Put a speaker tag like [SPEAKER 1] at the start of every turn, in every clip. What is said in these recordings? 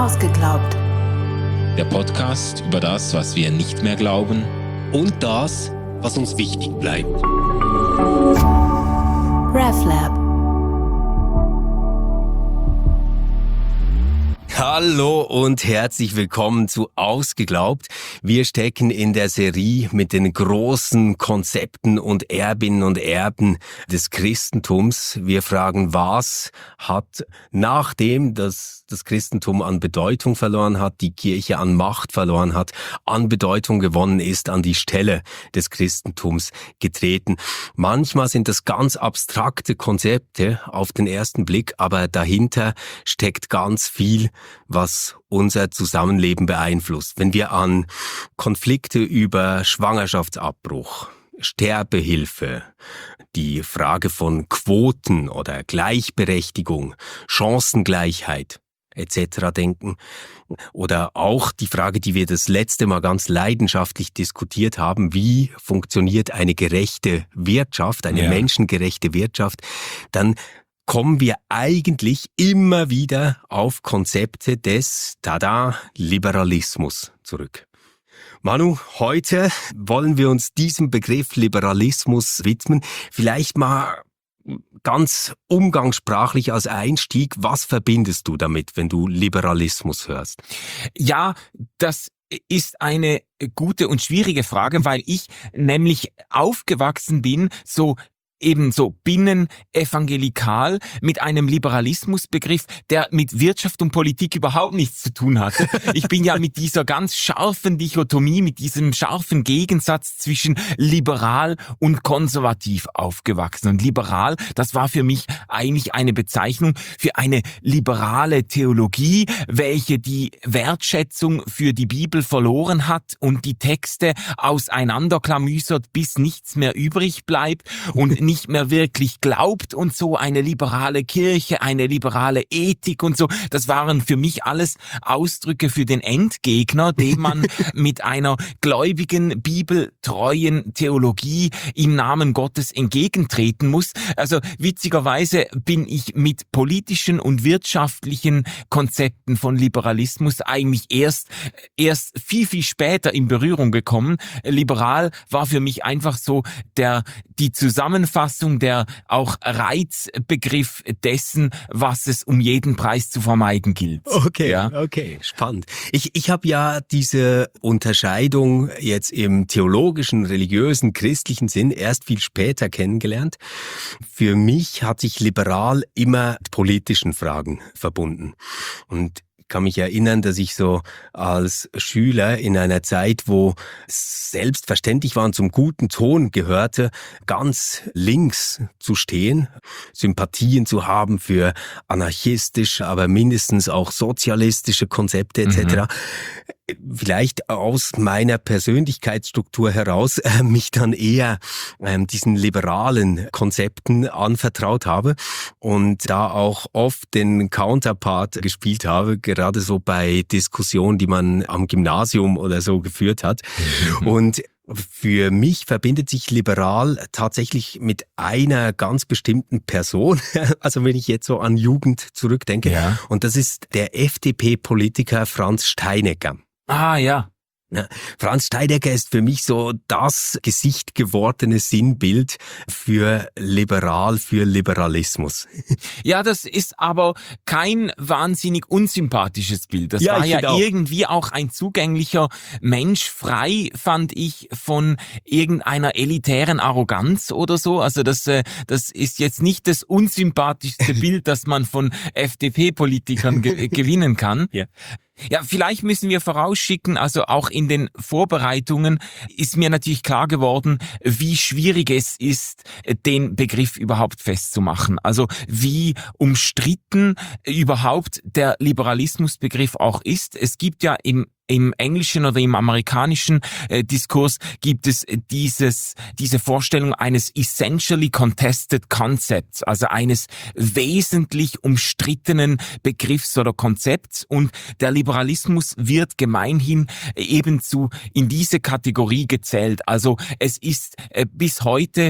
[SPEAKER 1] Ausgeglaubt.
[SPEAKER 2] Der Podcast über das, was wir nicht mehr glauben
[SPEAKER 3] und das, was uns wichtig bleibt.
[SPEAKER 1] RefLab.
[SPEAKER 3] Hallo und herzlich willkommen zu Ausgeglaubt. Wir stecken in der Serie mit den großen Konzepten und Erbinnen und Erben des Christentums. Wir fragen, was hat, nachdem das Christentum an Bedeutung verloren hat, die Kirche an Macht verloren hat, an Bedeutung gewonnen ist, an die Stelle des Christentums getreten. Manchmal sind das ganz abstrakte Konzepte auf den ersten Blick, aber dahinter steckt ganz viel, was unser Zusammenleben beeinflusst. Wenn wir an Konflikte über Schwangerschaftsabbruch, Sterbehilfe, die Frage von Quoten oder Gleichberechtigung, Chancengleichheit etc. denken, oder auch die Frage, die wir das letzte Mal ganz leidenschaftlich diskutiert haben, wie funktioniert eine gerechte Wirtschaft, eine menschengerechte Wirtschaft, dann kommen wir eigentlich immer wieder auf Konzepte des Liberalismus zurück. Manu, heute wollen wir uns diesem Begriff Liberalismus widmen. Vielleicht mal ganz umgangssprachlich als Einstieg, was verbindest du damit, wenn du Liberalismus hörst?
[SPEAKER 4] Ja, das ist eine gute und schwierige Frage, weil ich nämlich aufgewachsen bin, ebenso binnenevangelikal mit einem Liberalismusbegriff, der mit Wirtschaft und Politik überhaupt nichts zu tun hatte. Ich bin ja mit dieser ganz scharfen Dichotomie, mit diesem scharfen Gegensatz zwischen liberal und konservativ aufgewachsen. Und liberal, das war für mich eigentlich eine Bezeichnung für eine liberale Theologie, welche die Wertschätzung für die Bibel verloren hat und die Texte auseinanderklamüsert, bis nichts mehr übrig bleibt und nicht mehr wirklich glaubt und so, eine liberale Kirche, eine liberale Ethik und so. Das waren für mich alles Ausdrücke für den Endgegner, dem man mit einer gläubigen, bibeltreuen Theologie im Namen Gottes entgegentreten muss. Also witzigerweise bin ich mit politischen und wirtschaftlichen Konzepten von Liberalismus eigentlich erst viel, viel später in Berührung gekommen. Liberal war für mich einfach so die Zusammenfassung, der auch Reizbegriff dessen, was es um jeden Preis zu vermeiden gilt.
[SPEAKER 3] Okay, spannend. Ich habe ja diese Unterscheidung jetzt im theologischen, religiösen, christlichen Sinn erst viel später kennengelernt. Für mich hat sich liberal immer mit politischen Fragen verbunden. Und ich kann mich erinnern, dass ich so als Schüler in einer Zeit, wo es selbstverständlich war und zum guten Ton gehörte, ganz links zu stehen, Sympathien zu haben für anarchistische, aber mindestens auch sozialistische Konzepte etc., vielleicht aus meiner Persönlichkeitsstruktur heraus mich dann eher diesen liberalen Konzepten anvertraut habe und da auch oft den Counterpart gespielt habe, gerade so bei Diskussionen, die man am Gymnasium oder so geführt hat. Und für mich verbindet sich liberal tatsächlich mit einer ganz bestimmten Person, also wenn ich jetzt so an Jugend zurückdenke, und das ist der FDP-Politiker Franz Steinecker.
[SPEAKER 4] Ah, ja.
[SPEAKER 3] Ja, Franz Steinecker ist für mich so das Gesicht gewordene Sinnbild für Liberalismus.
[SPEAKER 4] Ja, das ist aber kein wahnsinnig unsympathisches Bild. Das war ja irgendwie auch ein zugänglicher Mensch, frei, fand ich, von irgendeiner elitären Arroganz oder so. Also das ist jetzt nicht das unsympathischste Bild, das man von FDP-Politikern gewinnen kann. Ja. Ja, vielleicht müssen wir vorausschicken, also auch in den Vorbereitungen ist mir natürlich klar geworden, wie schwierig es ist, den Begriff überhaupt festzumachen. Also wie umstritten überhaupt der Liberalismusbegriff auch ist. Es gibt ja im englischen oder im amerikanischen Diskurs gibt es diese Vorstellung eines essentially contested concepts, also eines wesentlich umstrittenen Begriffs oder Konzepts, und der Liberalismus wird gemeinhin ebenso in diese Kategorie gezählt. Also es ist bis heute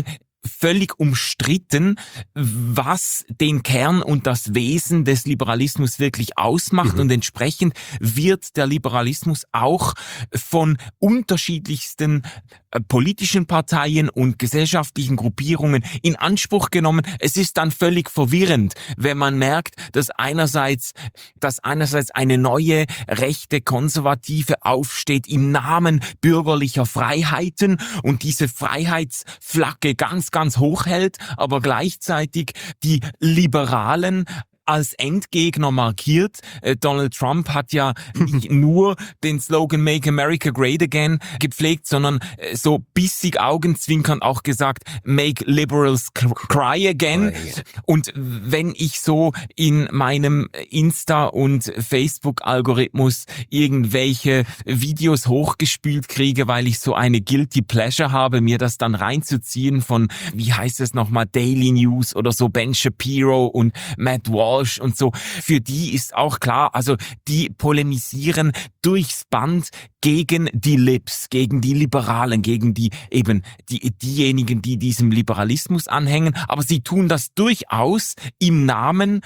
[SPEAKER 4] völlig umstritten, was den Kern und das Wesen des Liberalismus wirklich ausmacht. Und entsprechend wird der Liberalismus auch von unterschiedlichsten politischen Parteien und gesellschaftlichen Gruppierungen in Anspruch genommen. Es ist dann völlig verwirrend, wenn man merkt, dass einerseits eine neue rechte Konservative aufsteht im Namen bürgerlicher Freiheiten und diese Freiheitsflagge ganz hoch hält, aber gleichzeitig die Liberalen als Endgegner markiert. Donald Trump hat ja nicht nur den Slogan Make America Great Again gepflegt, sondern so bissig augenzwinkernd auch gesagt Make Liberals Cry Again. Und wenn ich so in meinem Insta- und Facebook-Algorithmus irgendwelche Videos hochgespült kriege, weil ich so eine Guilty Pleasure habe, mir das dann reinzuziehen von, wie heißt es nochmal, Daily News oder so, Ben Shapiro und Matt Walsh und so, für die ist auch klar, also die polemisieren durchs Band gegen die Libs, gegen die Liberalen, gegen diejenigen, die diesem Liberalismus anhängen, aber sie tun das durchaus im Namen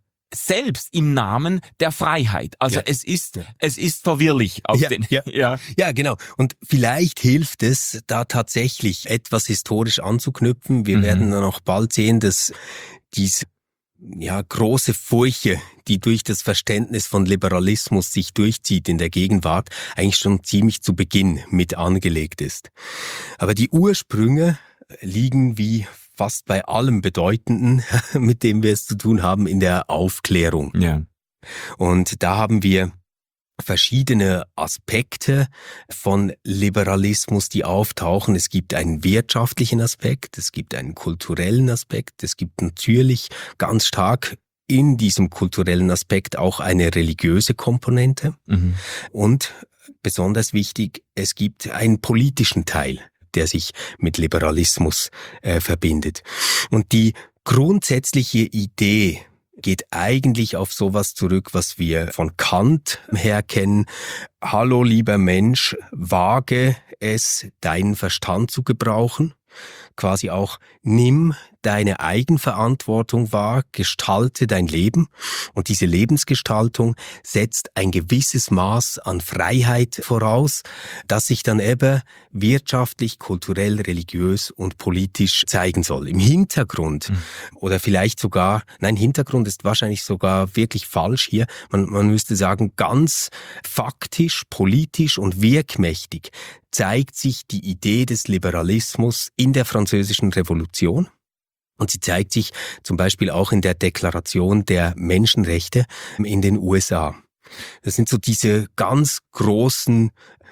[SPEAKER 4] der Freiheit. Also es ist verwirrlich.
[SPEAKER 3] Ja, genau. Und vielleicht hilft es, da tatsächlich etwas historisch anzuknüpfen. Wir werden dann auch bald sehen, dass diese große Furche, die durch das Verständnis von Liberalismus sich durchzieht in der Gegenwart, eigentlich schon ziemlich zu Beginn mit angelegt ist. Aber die Ursprünge liegen wie fast bei allem Bedeutenden, mit dem wir es zu tun haben, in der Aufklärung.
[SPEAKER 4] Ja.
[SPEAKER 3] Und da haben wir verschiedene Aspekte von Liberalismus, die auftauchen. Es gibt einen wirtschaftlichen Aspekt, es gibt einen kulturellen Aspekt, es gibt natürlich ganz stark in diesem kulturellen Aspekt auch eine religiöse Komponente. Und besonders wichtig, es gibt einen politischen Teil, der sich mit Liberalismus verbindet. Und die grundsätzliche Idee geht eigentlich auf sowas zurück, was wir von Kant her kennen. Hallo, lieber Mensch, wage es, deinen Verstand zu gebrauchen. Quasi auch, nimm deine Eigenverantwortung wahr, gestalte dein Leben. Und diese Lebensgestaltung setzt ein gewisses Maß an Freiheit voraus, das sich dann eben wirtschaftlich, kulturell, religiös und politisch zeigen soll. Im Hintergrund oder vielleicht sogar, Hintergrund ist wahrscheinlich sogar wirklich falsch hier. Man müsste sagen, ganz faktisch, politisch und wirkmächtig zeigt sich die Idee des Liberalismus in der Französischen Revolution. Und sie zeigt sich zum Beispiel auch in der Deklaration der Menschenrechte in den USA. Das sind so diese ganz großen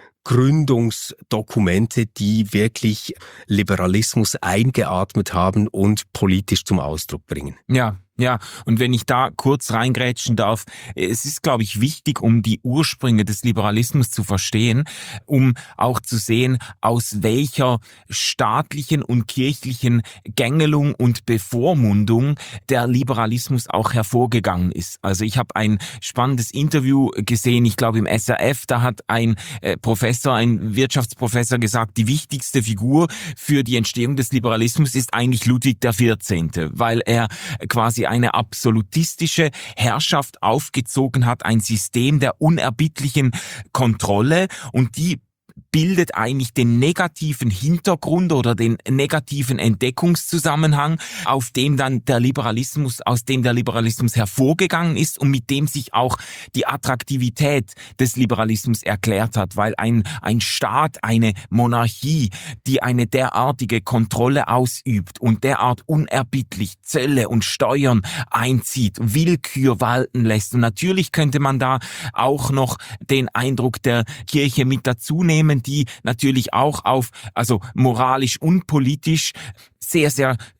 [SPEAKER 3] Gründungsdokumente, die wirklich Liberalismus eingeatmet haben und politisch zum Ausdruck bringen.
[SPEAKER 4] Ja, und wenn ich da kurz reingrätschen darf, es ist, glaube ich, wichtig, um die Ursprünge des Liberalismus zu verstehen, um auch zu sehen, aus welcher staatlichen und kirchlichen Gängelung und Bevormundung der Liberalismus auch hervorgegangen ist. Also ich habe ein spannendes Interview gesehen, ich glaube im SRF, da hat ein Wirtschaftsprofessor gesagt, die wichtigste Figur für die Entstehung des Liberalismus ist eigentlich Ludwig XIV., weil er quasi eine absolutistische Herrschaft aufgezogen hat, ein System der unerbittlichen Kontrolle, und die bildet eigentlich den negativen Hintergrund oder den negativen Entdeckungszusammenhang, aus dem der Liberalismus hervorgegangen ist und mit dem sich auch die Attraktivität des Liberalismus erklärt hat, weil ein Staat, eine Monarchie, die eine derartige Kontrolle ausübt und derart unerbittlich Zölle und Steuern einzieht, Willkür walten lässt. Und natürlich könnte man da auch noch den Eindruck der Kirche mit dazu nehmen, die natürlich auch moralisch und politisch sehr, sehr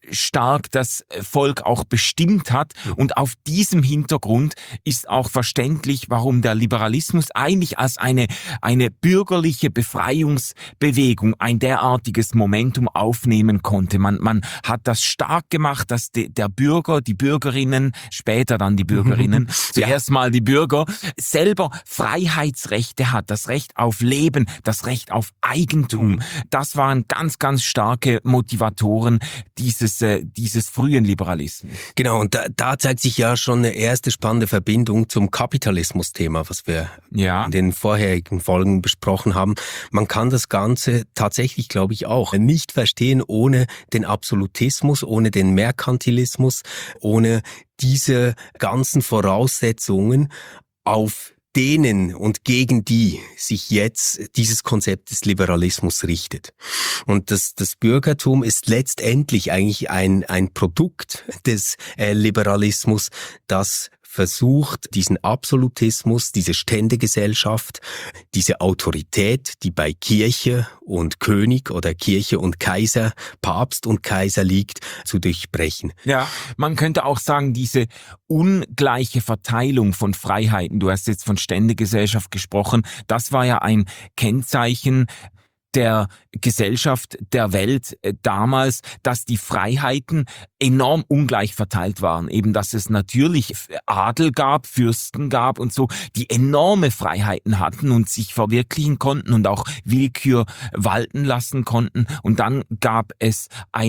[SPEAKER 4] stark das Volk auch bestimmt hat. Und auf diesem Hintergrund ist auch verständlich, warum der Liberalismus eigentlich als eine bürgerliche Befreiungsbewegung ein derartiges Momentum aufnehmen konnte. Man hat das stark gemacht, dass der Bürger, die Bürgerinnen, später dann die Bürgerinnen, zuerst mal die Bürger, selber Freiheitsrechte hat, das Recht auf Leben, das Recht auf Eigentum. Das waren ganz, ganz starke Motivatoren dieses frühen Liberalismus.
[SPEAKER 3] Genau, und da zeigt sich ja schon eine erste spannende Verbindung zum Kapitalismus-Thema, was wir in den vorherigen Folgen besprochen haben. Man kann das Ganze tatsächlich, glaube ich, auch nicht verstehen ohne den Absolutismus, ohne den Merkantilismus, ohne diese ganzen Voraussetzungen, auf denen und gegen die sich jetzt dieses Konzept des Liberalismus richtet. Und das Bürgertum ist letztendlich eigentlich ein Produkt des Liberalismus, das versucht, diesen Absolutismus, diese Ständegesellschaft, diese Autorität, die bei Kirche und König oder Kirche und Kaiser, Papst und Kaiser liegt, zu durchbrechen.
[SPEAKER 4] Ja, man könnte auch sagen, diese ungleiche Verteilung von Freiheiten, du hast jetzt von Ständegesellschaft gesprochen, das war ja ein Kennzeichen der Gesellschaft, der Welt damals, dass die Freiheiten enorm ungleich verteilt waren. Eben, dass es natürlich Adel gab, Fürsten gab und so, die enorme Freiheiten hatten und sich verwirklichen konnten und auch Willkür walten lassen konnten. Und dann gab es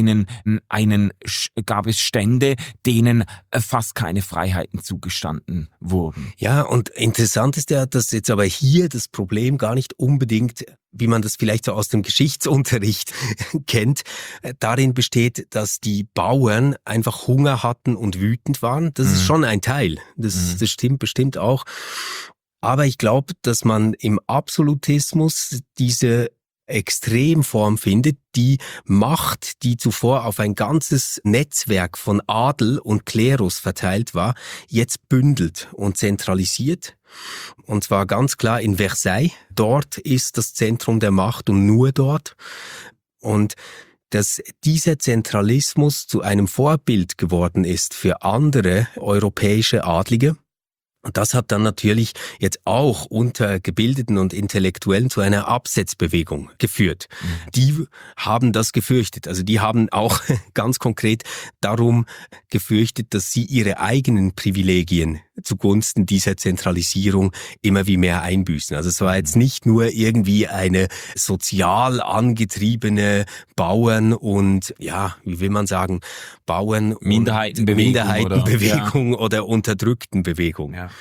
[SPEAKER 4] Stände, denen fast keine Freiheiten zugestanden wurden.
[SPEAKER 3] Ja, und interessant ist ja, dass jetzt aber hier das Problem gar nicht unbedingt, wie man das vielleicht so aus dem Geschichtsunterricht kennt, darin besteht, dass die Bauern einfach Hunger hatten und wütend waren. Das ist schon ein Teil. Das stimmt bestimmt auch. Aber ich glaube, dass man im Absolutismus diese Extremform findet, die Macht, die zuvor auf ein ganzes Netzwerk von Adel und Klerus verteilt war, jetzt bündelt und zentralisiert. Und zwar ganz klar in Versailles. Dort ist das Zentrum der Macht und nur dort. Und dass dieser Zentralismus zu einem Vorbild geworden ist für andere europäische Adlige. Und das hat dann natürlich jetzt auch unter Gebildeten und Intellektuellen zu einer Absetzbewegung geführt. Die haben das gefürchtet. Also die haben auch ganz konkret darum gefürchtet, dass sie ihre eigenen Privilegien zugunsten dieser Zentralisierung immer wie mehr einbüßen. Also es war jetzt nicht nur irgendwie eine sozial angetriebene Bauern- und, ja, wie will man sagen, Bauern- und Minderheitenbewegung oder Unterdrücktenbewegung. Ja.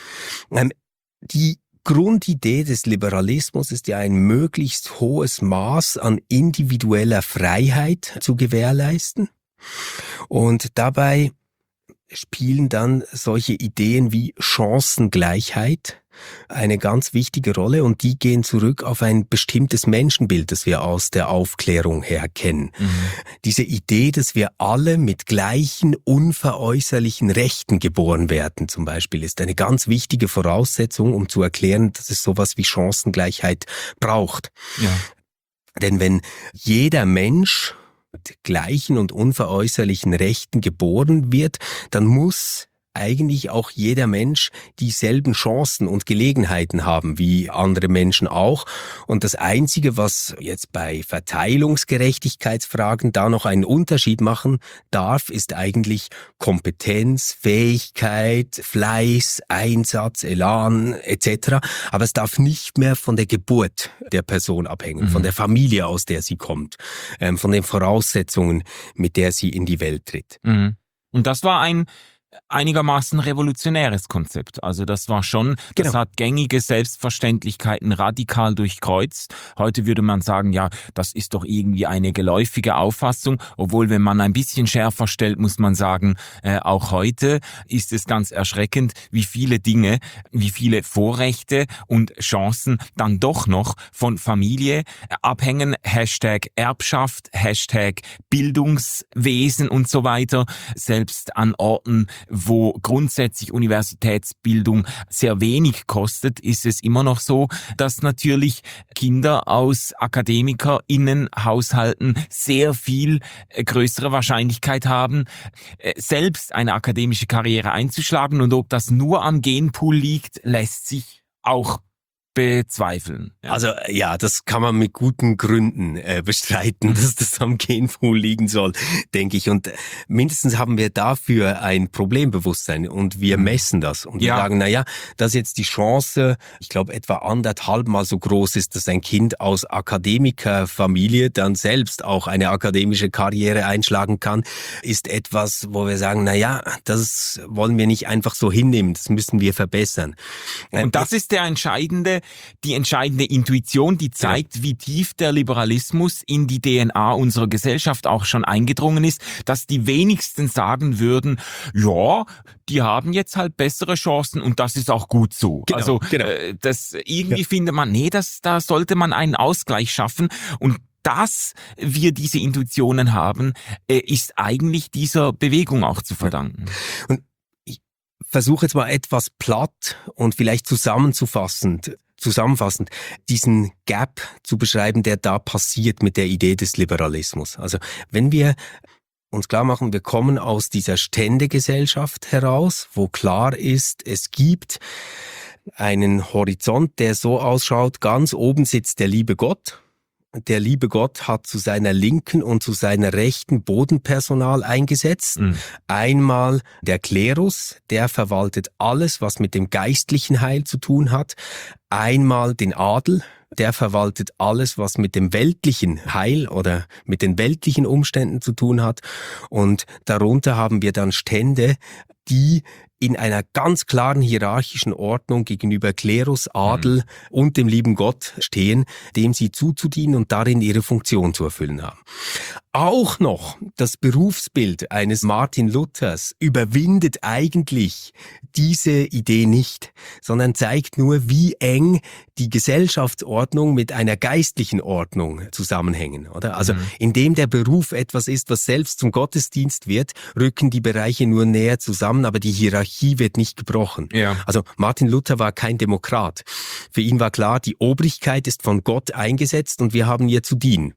[SPEAKER 3] Die Grundidee des Liberalismus ist ja ein möglichst hohes Maß an individueller Freiheit zu gewährleisten. Und dabei spielen dann solche Ideen wie Chancengleichheit eine ganz wichtige Rolle, und die gehen zurück auf ein bestimmtes Menschenbild, das wir aus der Aufklärung her kennen. Diese Idee, dass wir alle mit gleichen unveräußerlichen Rechten geboren werden, zum Beispiel, ist eine ganz wichtige Voraussetzung, um zu erklären, dass es sowas wie Chancengleichheit braucht. Ja. Denn wenn jeder Mensch mit gleichen und unveräußerlichen Rechten geboren wird, dann muss eigentlich auch jeder Mensch dieselben Chancen und Gelegenheiten haben wie andere Menschen auch. Und das Einzige, was jetzt bei Verteilungsgerechtigkeitsfragen da noch einen Unterschied machen darf, ist eigentlich Kompetenz, Fähigkeit, Fleiß, Einsatz, Elan etc. Aber es darf nicht mehr von der Geburt der Person abhängen, von der Familie, aus der sie kommt, von den Voraussetzungen, mit der sie in die Welt tritt.
[SPEAKER 4] Und das war ein einigermaßen revolutionäres Konzept. Also das war schon, das hat gängige Selbstverständlichkeiten radikal durchkreuzt. Heute würde man sagen, ja, das ist doch irgendwie eine geläufige Auffassung, obwohl, wenn man ein bisschen schärfer stellt, muss man sagen, auch heute ist es ganz erschreckend, wie viele Dinge, wie viele Vorrechte und Chancen dann doch noch von Familie abhängen. Hashtag Erbschaft, Hashtag Bildungswesen und so weiter. Selbst an Orten, wo grundsätzlich Universitätsbildung sehr wenig kostet, ist es immer noch so, dass natürlich Kinder aus AkademikerInnen-Haushalten sehr viel größere Wahrscheinlichkeit haben, selbst eine akademische Karriere einzuschlagen. Und ob das nur am Genpool liegt, lässt sich auch bezweifeln. Ja.
[SPEAKER 3] Also ja, das kann man mit guten Gründen bestreiten, dass das am Genpool liegen soll, denke ich. Und mindestens haben wir dafür ein Problembewusstsein und wir messen das. Und wir sagen, naja, dass jetzt die Chance, ich glaube, etwa 1,5 Mal so groß ist, dass ein Kind aus Akademikerfamilie dann selbst auch eine akademische Karriere einschlagen kann, ist etwas, wo wir sagen, naja, das wollen wir nicht einfach so hinnehmen, das müssen wir verbessern.
[SPEAKER 4] Und das ist die entscheidende Intuition, die zeigt, wie tief der Liberalismus in die DNA unserer Gesellschaft auch schon eingedrungen ist, dass die wenigsten sagen würden, ja, die haben jetzt halt bessere Chancen und das ist auch gut so. Genau. Das irgendwie findet man, da sollte man einen Ausgleich schaffen und dass wir diese Intuitionen haben, ist eigentlich dieser Bewegung auch zu verdanken.
[SPEAKER 3] Und ich versuche jetzt mal etwas platt und vielleicht zusammenfassend diesen Gap zu beschreiben, der da passiert mit der Idee des Liberalismus. Also wenn wir uns klar machen, wir kommen aus dieser Ständegesellschaft heraus, wo klar ist, es gibt einen Horizont, der so ausschaut, ganz oben sitzt der liebe Gott. Der liebe Gott hat zu seiner linken und zu seiner rechten Bodenpersonal eingesetzt. Einmal der Klerus, der verwaltet alles, was mit dem geistlichen Heil zu tun hat. Einmal den Adel, der verwaltet alles, was mit dem weltlichen Heil oder mit den weltlichen Umständen zu tun hat. Und darunter haben wir dann Stände, die in einer ganz klaren hierarchischen Ordnung gegenüber Klerus, Adel und dem lieben Gott stehen, dem sie zuzudienen und darin ihre Funktion zu erfüllen haben. Auch noch das Berufsbild eines Martin Luthers überwindet eigentlich diese Idee nicht, sondern zeigt nur, wie eng die Gesellschaftsordnung mit einer geistlichen Ordnung zusammenhängen, oder? Also, indem der Beruf etwas ist, was selbst zum Gottesdienst wird, rücken die Bereiche nur näher zusammen, aber die Hierarchie wird nicht gebrochen. Ja. Also, Martin Luther war kein Demokrat. Für ihn war klar, die Obrigkeit ist von Gott eingesetzt und wir haben ihr zu dienen.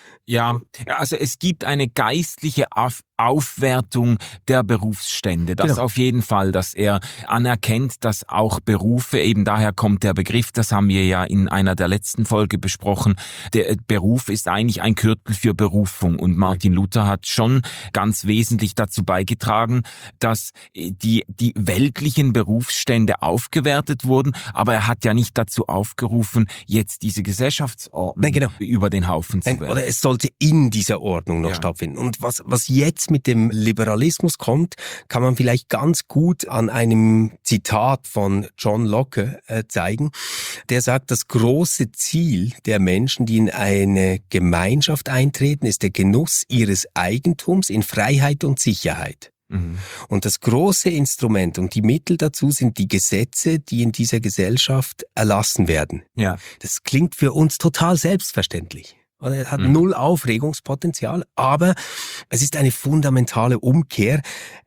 [SPEAKER 4] Ja, also es gibt eine geistliche Aufwertung der Berufsstände. Das auf jeden Fall, dass er anerkennt, dass auch Berufe, eben daher kommt der Begriff, das haben wir ja in einer der letzten Folge besprochen, der Beruf ist eigentlich ein Kürzel für Berufung und Martin Luther hat schon ganz wesentlich dazu beigetragen, dass die weltlichen Berufsstände aufgewertet wurden, aber er hat ja nicht dazu aufgerufen, jetzt diese Gesellschaftsordnung über den Haufen zu werfen.
[SPEAKER 3] Oder es sollte in dieser Ordnung noch stattfinden. Und was jetzt mit dem Liberalismus kommt, kann man vielleicht ganz gut an einem Zitat von John Locke zeigen. Der sagt, das große Ziel der Menschen, die in eine Gemeinschaft eintreten, ist der Genuss ihres Eigentums in Freiheit und Sicherheit. Und das große Instrument und die Mittel dazu sind die Gesetze, die in dieser Gesellschaft erlassen werden. Ja. Das klingt für uns total selbstverständlich. Er hat null Aufregungspotenzial, aber es ist eine fundamentale Umkehr.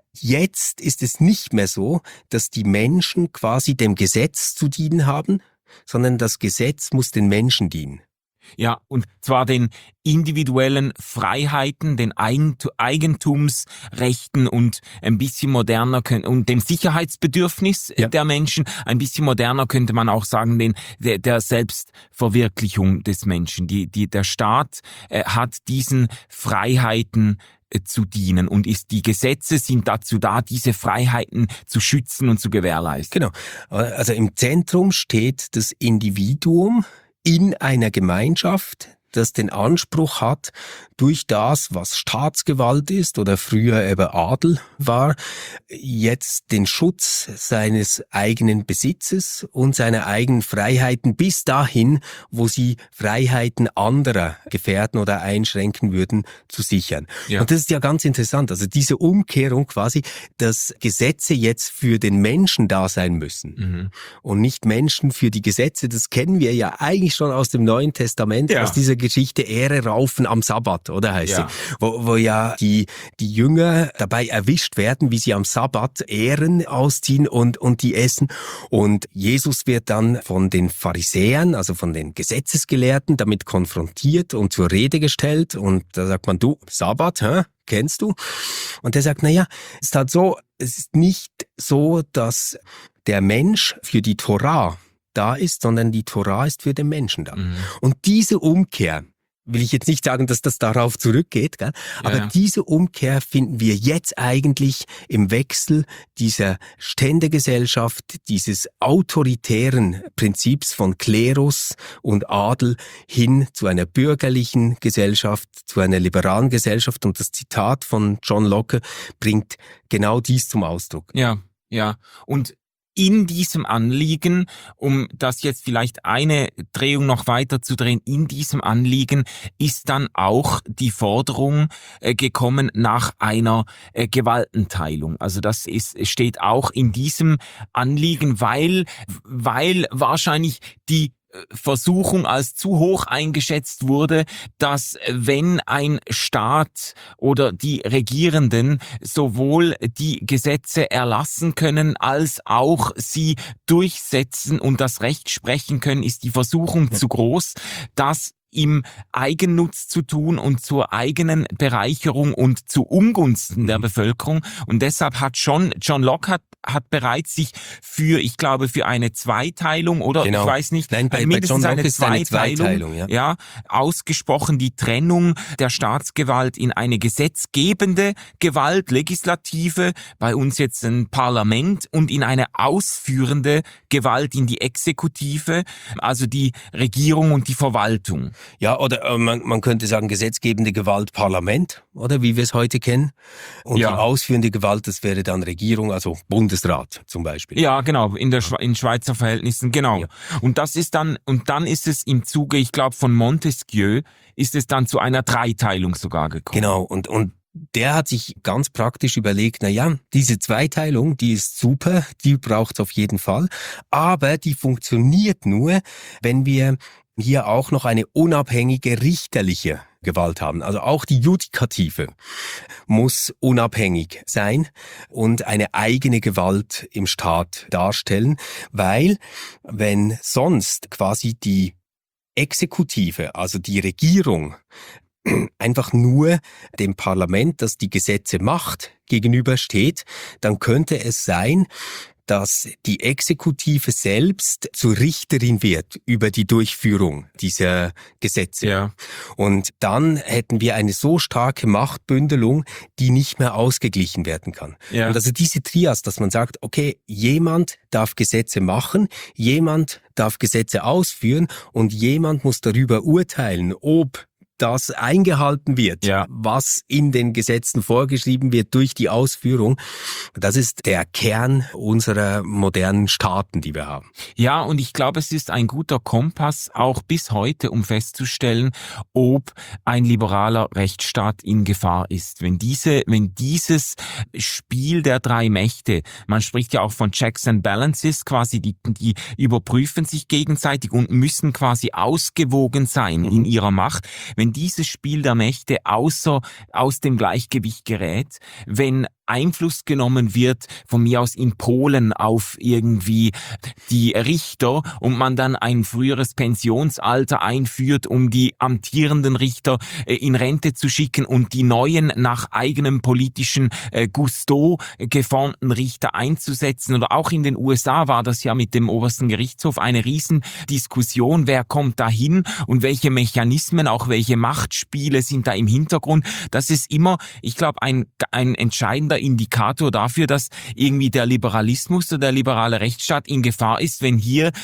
[SPEAKER 3] Jetzt ist es nicht mehr so, dass die Menschen quasi dem Gesetz zu dienen haben, sondern das Gesetz muss den Menschen dienen.
[SPEAKER 4] Ja, und zwar den individuellen Freiheiten, den Eigentumsrechten und ein bisschen moderner und dem Sicherheitsbedürfnis der Menschen, ein bisschen moderner könnte man auch sagen, der Selbstverwirklichung des Menschen. Der Staat hat diesen Freiheiten zu dienen und die Gesetze sind dazu da, diese Freiheiten zu schützen und zu gewährleisten.
[SPEAKER 3] Genau. Also im Zentrum steht das Individuum in einer Gemeinschaft, das den Anspruch hat, durch das, was Staatsgewalt ist oder früher eben Adel war, jetzt den Schutz seines eigenen Besitzes und seiner eigenen Freiheiten bis dahin, wo sie Freiheiten anderer gefährden oder einschränken würden, zu sichern. Ja. Und das ist ja ganz interessant. Also diese Umkehrung quasi, dass Gesetze jetzt für den Menschen da sein müssen und nicht Menschen für die Gesetze, das kennen wir ja eigentlich schon aus dem Neuen Testament, aus dieser Geschichte Ehre raufen am Sabbat, oder heißt
[SPEAKER 4] Ja.
[SPEAKER 3] sie? Wo ja die Jünger dabei erwischt werden, wie sie am Sabbat Ehren ausziehen und die essen. Und Jesus wird dann von den Pharisäern, also von den Gesetzesgelehrten, damit konfrontiert und zur Rede gestellt. Und da sagt man, du, Sabbat, kennst du? Und der sagt, naja, es ist halt so, es ist nicht so, dass der Mensch für die Torah da ist, sondern die Torah ist für den Menschen da.
[SPEAKER 4] Mhm.
[SPEAKER 3] Und diese Umkehr, will ich jetzt nicht sagen, dass das darauf zurückgeht, gell? Aber
[SPEAKER 4] Ja.
[SPEAKER 3] diese Umkehr finden wir jetzt eigentlich im Wechsel dieser Ständegesellschaft, dieses autoritären Prinzips von Klerus und Adel hin zu einer bürgerlichen Gesellschaft, zu einer liberalen Gesellschaft. Und das Zitat von John Locke bringt genau dies zum Ausdruck.
[SPEAKER 4] Ja. Und in diesem Anliegen, um das jetzt vielleicht eine Drehung noch weiter zu drehen, in diesem Anliegen ist dann auch die Forderung gekommen nach einer Gewaltenteilung. Also das steht auch in diesem Anliegen, weil wahrscheinlich die Versuchung als zu hoch eingeschätzt wurde, dass wenn ein Staat oder die Regierenden sowohl die Gesetze erlassen können, als auch sie durchsetzen und das Recht sprechen können, ist die Versuchung zu groß, dass im Eigennutz zu tun und zur eigenen Bereicherung und zu Ungunsten der Bevölkerung. Und deshalb hat John Locke hat bereits sich für eine Zweiteilung oder
[SPEAKER 3] Genau.
[SPEAKER 4] ich weiß nicht,
[SPEAKER 3] Nein, bei
[SPEAKER 4] mindestens
[SPEAKER 3] John Locke
[SPEAKER 4] eine
[SPEAKER 3] ist es eine Zweiteilung,
[SPEAKER 4] ja, ausgesprochen die Trennung der Staatsgewalt in eine gesetzgebende Gewalt, Legislative, bei uns jetzt ein Parlament, und in eine ausführende Gewalt, in die Exekutive, also die Regierung und die Verwaltung.
[SPEAKER 3] Ja, oder man könnte sagen, gesetzgebende Gewalt Parlament, oder wie wir es heute kennen. Und
[SPEAKER 4] Ja.
[SPEAKER 3] die ausführende Gewalt, das wäre dann Regierung, also Bundesrat zum Beispiel.
[SPEAKER 4] Ja, genau, in Schweizer Verhältnissen, genau.
[SPEAKER 3] Ja.
[SPEAKER 4] Und dann ist es im Zuge, ich glaube, von Montesquieu, ist es dann zu einer Dreiteilung sogar gekommen.
[SPEAKER 3] Genau, und der hat sich ganz praktisch überlegt, na ja, diese Zweiteilung, die ist super, die braucht's auf jeden Fall, aber die funktioniert nur, wenn wir hier auch noch eine unabhängige richterliche Gewalt haben. Also auch die Judikative muss unabhängig sein und eine eigene Gewalt im Staat darstellen, weil wenn sonst quasi die Exekutive, also die Regierung, einfach nur dem Parlament, das die Gesetze macht, gegenübersteht, dann könnte es sein, dass die Exekutive selbst zur Richterin wird über die Durchführung dieser Gesetze.
[SPEAKER 4] Ja.
[SPEAKER 3] Und dann hätten wir eine so starke Machtbündelung, die nicht mehr ausgeglichen werden kann.
[SPEAKER 4] Ja.
[SPEAKER 3] Und also diese Trias, dass man sagt, okay, jemand darf Gesetze machen, jemand darf Gesetze ausführen und jemand muss darüber urteilen, ob das eingehalten wird,
[SPEAKER 4] Ja.
[SPEAKER 3] was in den Gesetzen vorgeschrieben wird durch die Ausführung. Das ist der Kern unserer modernen Staaten, die wir haben.
[SPEAKER 4] Ja, und ich glaube, es ist ein guter Kompass auch bis heute, um festzustellen, ob ein liberaler Rechtsstaat in Gefahr ist. Wenn dieses Spiel der drei Mächte, man spricht ja auch von Checks and Balances, quasi die überprüfen sich gegenseitig und müssen quasi ausgewogen sein in ihrer Macht. Wenn dieses Spiel der Mächte aus dem Gleichgewicht gerät, wenn Einfluss genommen wird, von mir aus in Polen auf irgendwie die Richter und man dann ein früheres Pensionsalter einführt, um die amtierenden Richter in Rente zu schicken und die neuen nach eigenem politischen Gusto geformten Richter einzusetzen. Oder auch in den USA war das ja mit dem obersten Gerichtshof eine Riesendiskussion, wer kommt da hin und welche Mechanismen, auch welche Machtspiele sind da im Hintergrund. Das ist immer, ich glaube, ein entscheidender Indikator dafür, dass irgendwie der Liberalismus oder der liberale Rechtsstaat in Gefahr ist, wenn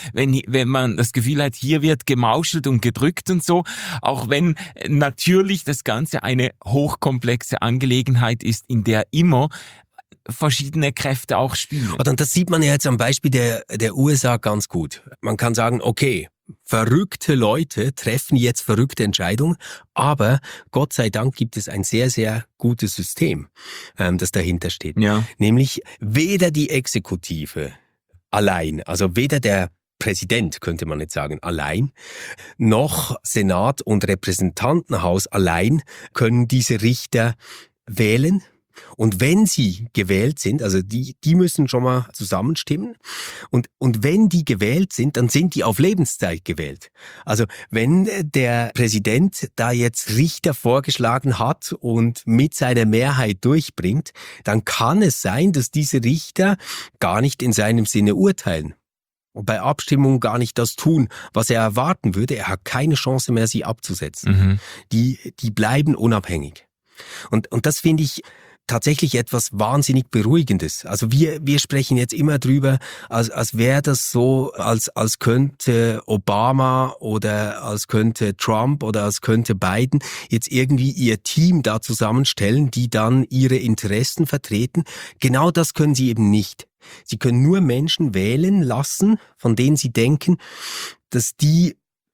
[SPEAKER 4] man das Gefühl hat, hier wird gemauschelt und gedrückt und so, auch wenn natürlich das Ganze eine hochkomplexe Angelegenheit ist, in der immer verschiedene Kräfte auch spielen.
[SPEAKER 3] Und das sieht man ja jetzt am Beispiel der USA ganz gut. Man kann sagen, okay, verrückte Leute treffen jetzt verrückte Entscheidungen, aber Gott sei Dank gibt es ein sehr, sehr gutes System, das dahinter steht.
[SPEAKER 4] Ja.
[SPEAKER 3] Nämlich weder die Exekutive allein, also weder der Präsident, könnte man jetzt sagen, allein, noch Senat und Repräsentantenhaus allein können diese Richter wählen. Und wenn sie gewählt sind, also die müssen schon mal zusammenstimmen. Und wenn die gewählt sind, dann sind die auf Lebenszeit gewählt. Also wenn der Präsident da jetzt Richter vorgeschlagen hat und mit seiner Mehrheit durchbringt, dann kann es sein, dass diese Richter gar nicht in seinem Sinne urteilen. Und bei Abstimmungen gar nicht das tun, was er erwarten würde. Er hat keine Chance mehr, sie abzusetzen. Die bleiben unabhängig. Und das finde ich tatsächlich etwas wahnsinnig Beruhigendes. Also wir sprechen jetzt immer drüber, als wäre das so, als könnte Obama oder als könnte Trump oder als könnte Biden jetzt irgendwie ihr Team da zusammenstellen, die dann ihre Interessen vertreten. Genau das können sie eben nicht. Sie können nur Menschen wählen lassen, von denen sie denken, dass die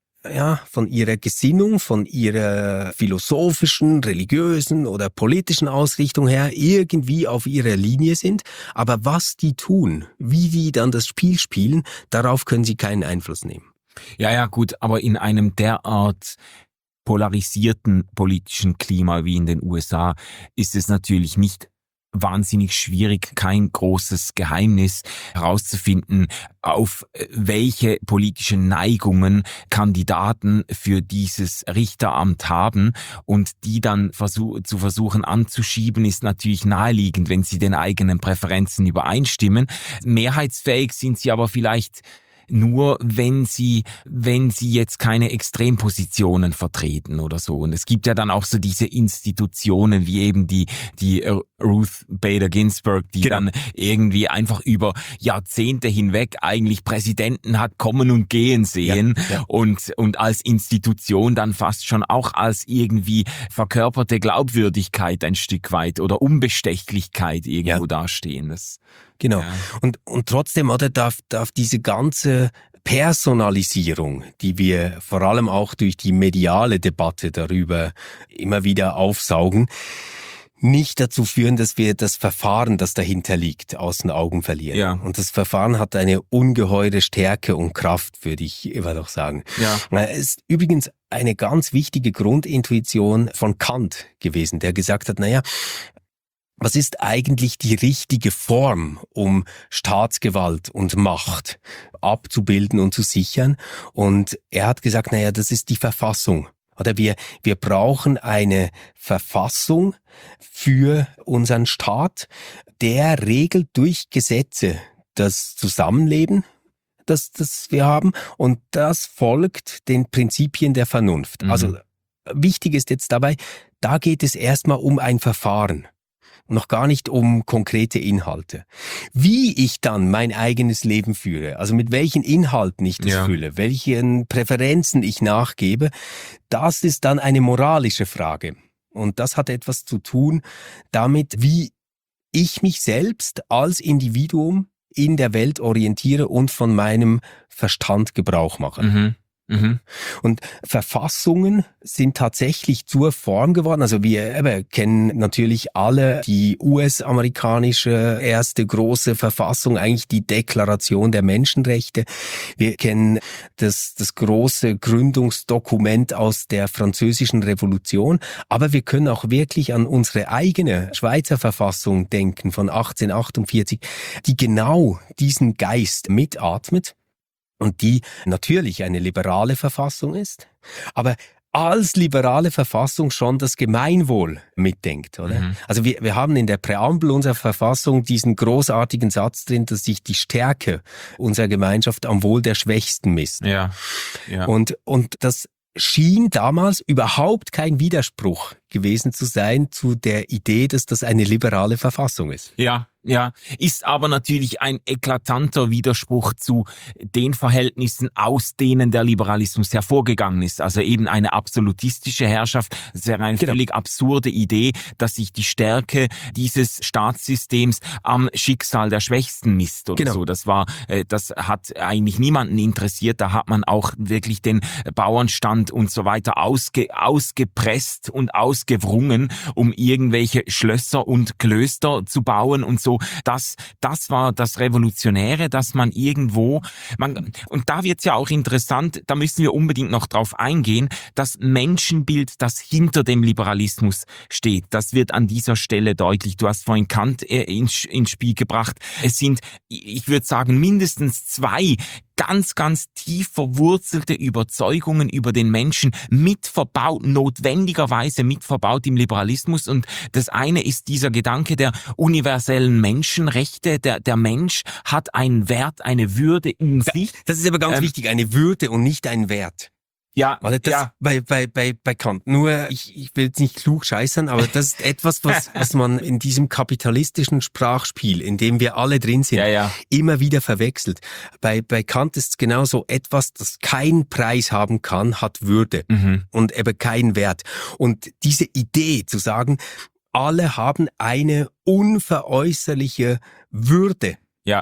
[SPEAKER 3] von ihrer Gesinnung, von ihrer philosophischen, religiösen oder politischen Ausrichtung her irgendwie auf ihrer Linie sind. Aber was die tun, wie die dann das Spiel spielen, darauf können sie keinen Einfluss nehmen.
[SPEAKER 4] Ja, gut, aber in einem derart polarisierten politischen Klima wie in den USA ist es natürlich nicht wahnsinnig schwierig, kein großes Geheimnis herauszufinden, auf welche politischen Neigungen Kandidaten für dieses Richteramt haben, und die dann zu versuchen anzuschieben, ist natürlich naheliegend, wenn sie den eigenen Präferenzen übereinstimmen. Mehrheitsfähig sind sie aber vielleicht nur, wenn sie jetzt keine Extrempositionen vertreten oder so. Und es gibt ja dann auch so diese Institutionen wie eben die Ruth Bader Ginsburg, die dann irgendwie einfach über Jahrzehnte hinweg eigentlich Präsidenten hat kommen und gehen sehen und als Institution dann fast schon auch als irgendwie verkörperte Glaubwürdigkeit ein Stück weit oder Unbestechlichkeit irgendwo dastehen.
[SPEAKER 3] Genau. Und trotzdem, oder, darf diese ganze Personalisierung, die wir vor allem auch durch die mediale Debatte darüber immer wieder aufsaugen, nicht dazu führen, dass wir das Verfahren, das dahinter liegt, aus den Augen verlieren. Ja. Und das Verfahren hat eine ungeheure Stärke und Kraft, würde ich immer noch sagen. Ja. Es ist übrigens eine ganz wichtige Grundintuition von Kant gewesen, der gesagt hat, was ist eigentlich die richtige Form, um Staatsgewalt und Macht abzubilden und zu sichern? Und er hat gesagt, das ist die Verfassung. Oder wir brauchen eine Verfassung für unseren Staat, der regelt durch Gesetze das Zusammenleben, das wir haben, und das folgt den Prinzipien der Vernunft. Also wichtig ist jetzt dabei, da geht es erstmal um ein Verfahren. Noch gar nicht um konkrete Inhalte. Wie ich dann mein eigenes Leben führe, also mit welchen Inhalten ich das fühle, welchen Präferenzen ich nachgebe, das ist dann eine moralische Frage. Und das hat etwas zu tun damit, wie ich mich selbst als Individuum in der Welt orientiere und von meinem Verstand Gebrauch mache. Und Verfassungen sind tatsächlich zur Form geworden. Also wir kennen natürlich alle die US-amerikanische erste große Verfassung, eigentlich die Deklaration der Menschenrechte. Wir kennen das große Gründungsdokument aus der Französischen Revolution. Aber wir können auch wirklich an unsere eigene Schweizer Verfassung denken von 1848, die genau diesen Geist mitatmet. Und die natürlich eine liberale Verfassung ist, aber als liberale Verfassung schon das Gemeinwohl mitdenkt, oder? Also wir haben in der Präambel unserer Verfassung diesen großartigen Satz drin, dass sich die Stärke unserer Gemeinschaft am Wohl der Schwächsten misst. Ja. Und das schien damals überhaupt kein Widerspruch gewesen zu sein zu der Idee, dass das eine liberale Verfassung ist.
[SPEAKER 4] Ja, ist aber natürlich ein eklatanter Widerspruch zu den Verhältnissen, aus denen der Liberalismus hervorgegangen ist. Also eben eine absolutistische Herrschaft. Das wäre eine völlig absurde Idee, dass sich die Stärke dieses Staatssystems am Schicksal der Schwächsten misst oder so. Das hat eigentlich niemanden interessiert. Da hat man auch wirklich den Bauernstand und so weiter ausgepresst und ausgewrungen, um irgendwelche Schlösser und Klöster zu bauen und so. Also das war das Revolutionäre, dass man irgendwo, und da wird's ja auch interessant, da müssen wir unbedingt noch drauf eingehen, das Menschenbild, das hinter dem Liberalismus steht. Das wird an dieser Stelle deutlich. Du hast vorhin Kant ins Spiel gebracht. Es sind, ich würde sagen, mindestens zwei ganz, ganz tief verwurzelte Überzeugungen über den Menschen notwendigerweise mit verbaut im Liberalismus. Und das eine ist dieser Gedanke der universellen Menschenrechte. Der Mensch hat einen Wert, eine Würde in sich.
[SPEAKER 3] Das ist aber ganz wichtig, eine Würde und nicht ein Wert.
[SPEAKER 4] Ja,
[SPEAKER 3] Also das bei Kant. Nur, ich will jetzt nicht klug scheißern, aber das ist etwas, was man in diesem kapitalistischen Sprachspiel, in dem wir alle drin sind, immer wieder verwechselt. Bei Kant ist es genauso etwas, das keinen Preis haben kann, hat Würde und eben keinen Wert. Und diese Idee zu sagen, alle haben eine unveräußerliche Würde,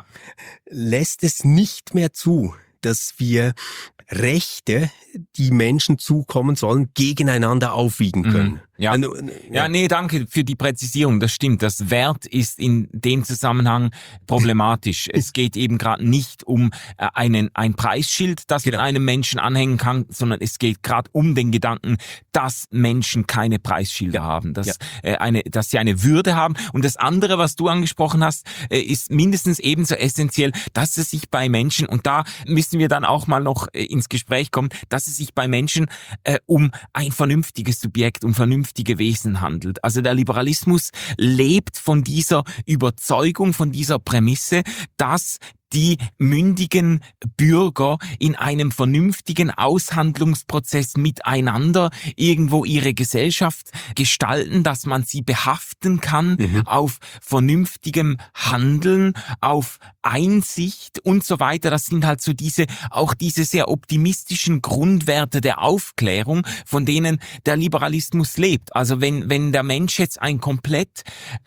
[SPEAKER 3] lässt es nicht mehr zu, dass wir Rechte, die Menschen zukommen sollen, gegeneinander aufwiegen können.
[SPEAKER 4] Nee, danke für die Präzisierung. Das stimmt. Das Wert ist in dem Zusammenhang problematisch. Es geht eben gerade nicht um ein Preisschild, das man einem Menschen anhängen kann, sondern es geht gerade um den Gedanken, dass Menschen keine Preisschilder haben, dass sie eine Würde haben. Und das andere, was du angesprochen hast, ist mindestens ebenso essentiell, dass es sich bei Menschen, und da müssen wir dann auch mal noch ins Gespräch kommen, dass es sich bei Menschen um ein vernünftiges Subjekt, um vernünftige Wesen handelt. Also der Liberalismus lebt von dieser Überzeugung, von dieser Prämisse, dass die mündigen Bürger in einem vernünftigen Aushandlungsprozess miteinander irgendwo ihre Gesellschaft gestalten, dass man sie behaften kann auf vernünftigem Handeln, auf Einsicht und so weiter. Das sind halt so diese sehr optimistischen Grundwerte der Aufklärung, von denen der Liberalismus lebt. Also wenn der Mensch jetzt ein komplett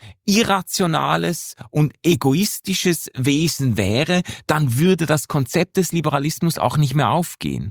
[SPEAKER 4] irrationales und egoistisches Wesen wäre, dann würde das Konzept des Liberalismus auch nicht mehr aufgehen.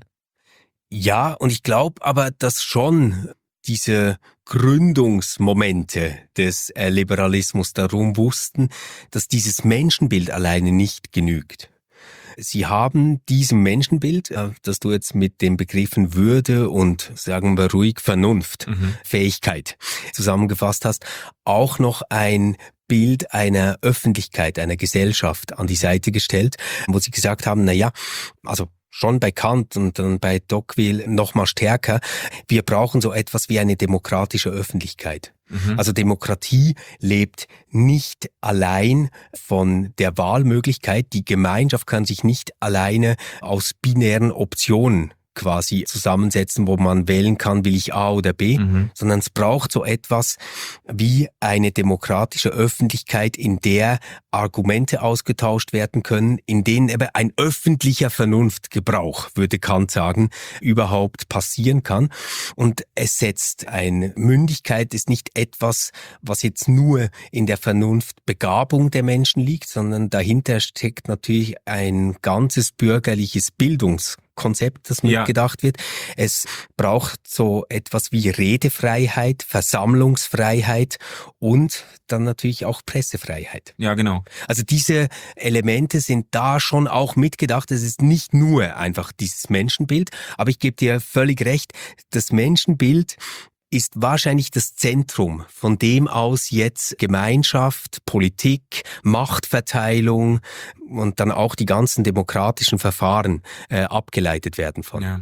[SPEAKER 3] Ja, und ich glaube aber, dass schon diese Gründungsmomente des Liberalismus darum wussten, dass dieses Menschenbild alleine nicht genügt. Sie haben diesem Menschenbild, das du jetzt mit den Begriffen Würde und, sagen wir ruhig, Vernunft, Fähigkeit zusammengefasst hast, auch noch ein Bild einer Öffentlichkeit, einer Gesellschaft an die Seite gestellt, wo sie gesagt haben, also schon bei Kant und dann bei Tocqueville noch mal stärker, wir brauchen so etwas wie eine demokratische Öffentlichkeit. Also Demokratie lebt nicht allein von der Wahlmöglichkeit. Die Gemeinschaft kann sich nicht alleine aus binären Optionen quasi zusammensetzen, wo man wählen kann, will ich A oder B, sondern es braucht so etwas wie eine demokratische Öffentlichkeit, in der Argumente ausgetauscht werden können, in denen eben ein öffentlicher Vernunftgebrauch, würde Kant sagen, überhaupt passieren kann. Und es setzt Mündigkeit ist nicht etwas, was jetzt nur in der Vernunftbegabung der Menschen liegt, sondern dahinter steckt natürlich ein ganzes bürgerliches Bildungskonzept, das mitgedacht wird. Es braucht so etwas wie Redefreiheit, Versammlungsfreiheit und dann natürlich auch Pressefreiheit.
[SPEAKER 4] Ja, genau.
[SPEAKER 3] Also diese Elemente sind da schon auch mitgedacht. Es ist nicht nur einfach dieses Menschenbild, aber ich gebe dir völlig recht, das Menschenbild ist wahrscheinlich das Zentrum, von dem aus jetzt Gemeinschaft, Politik, Machtverteilung und dann auch die ganzen demokratischen Verfahren abgeleitet werden von.
[SPEAKER 4] Ja.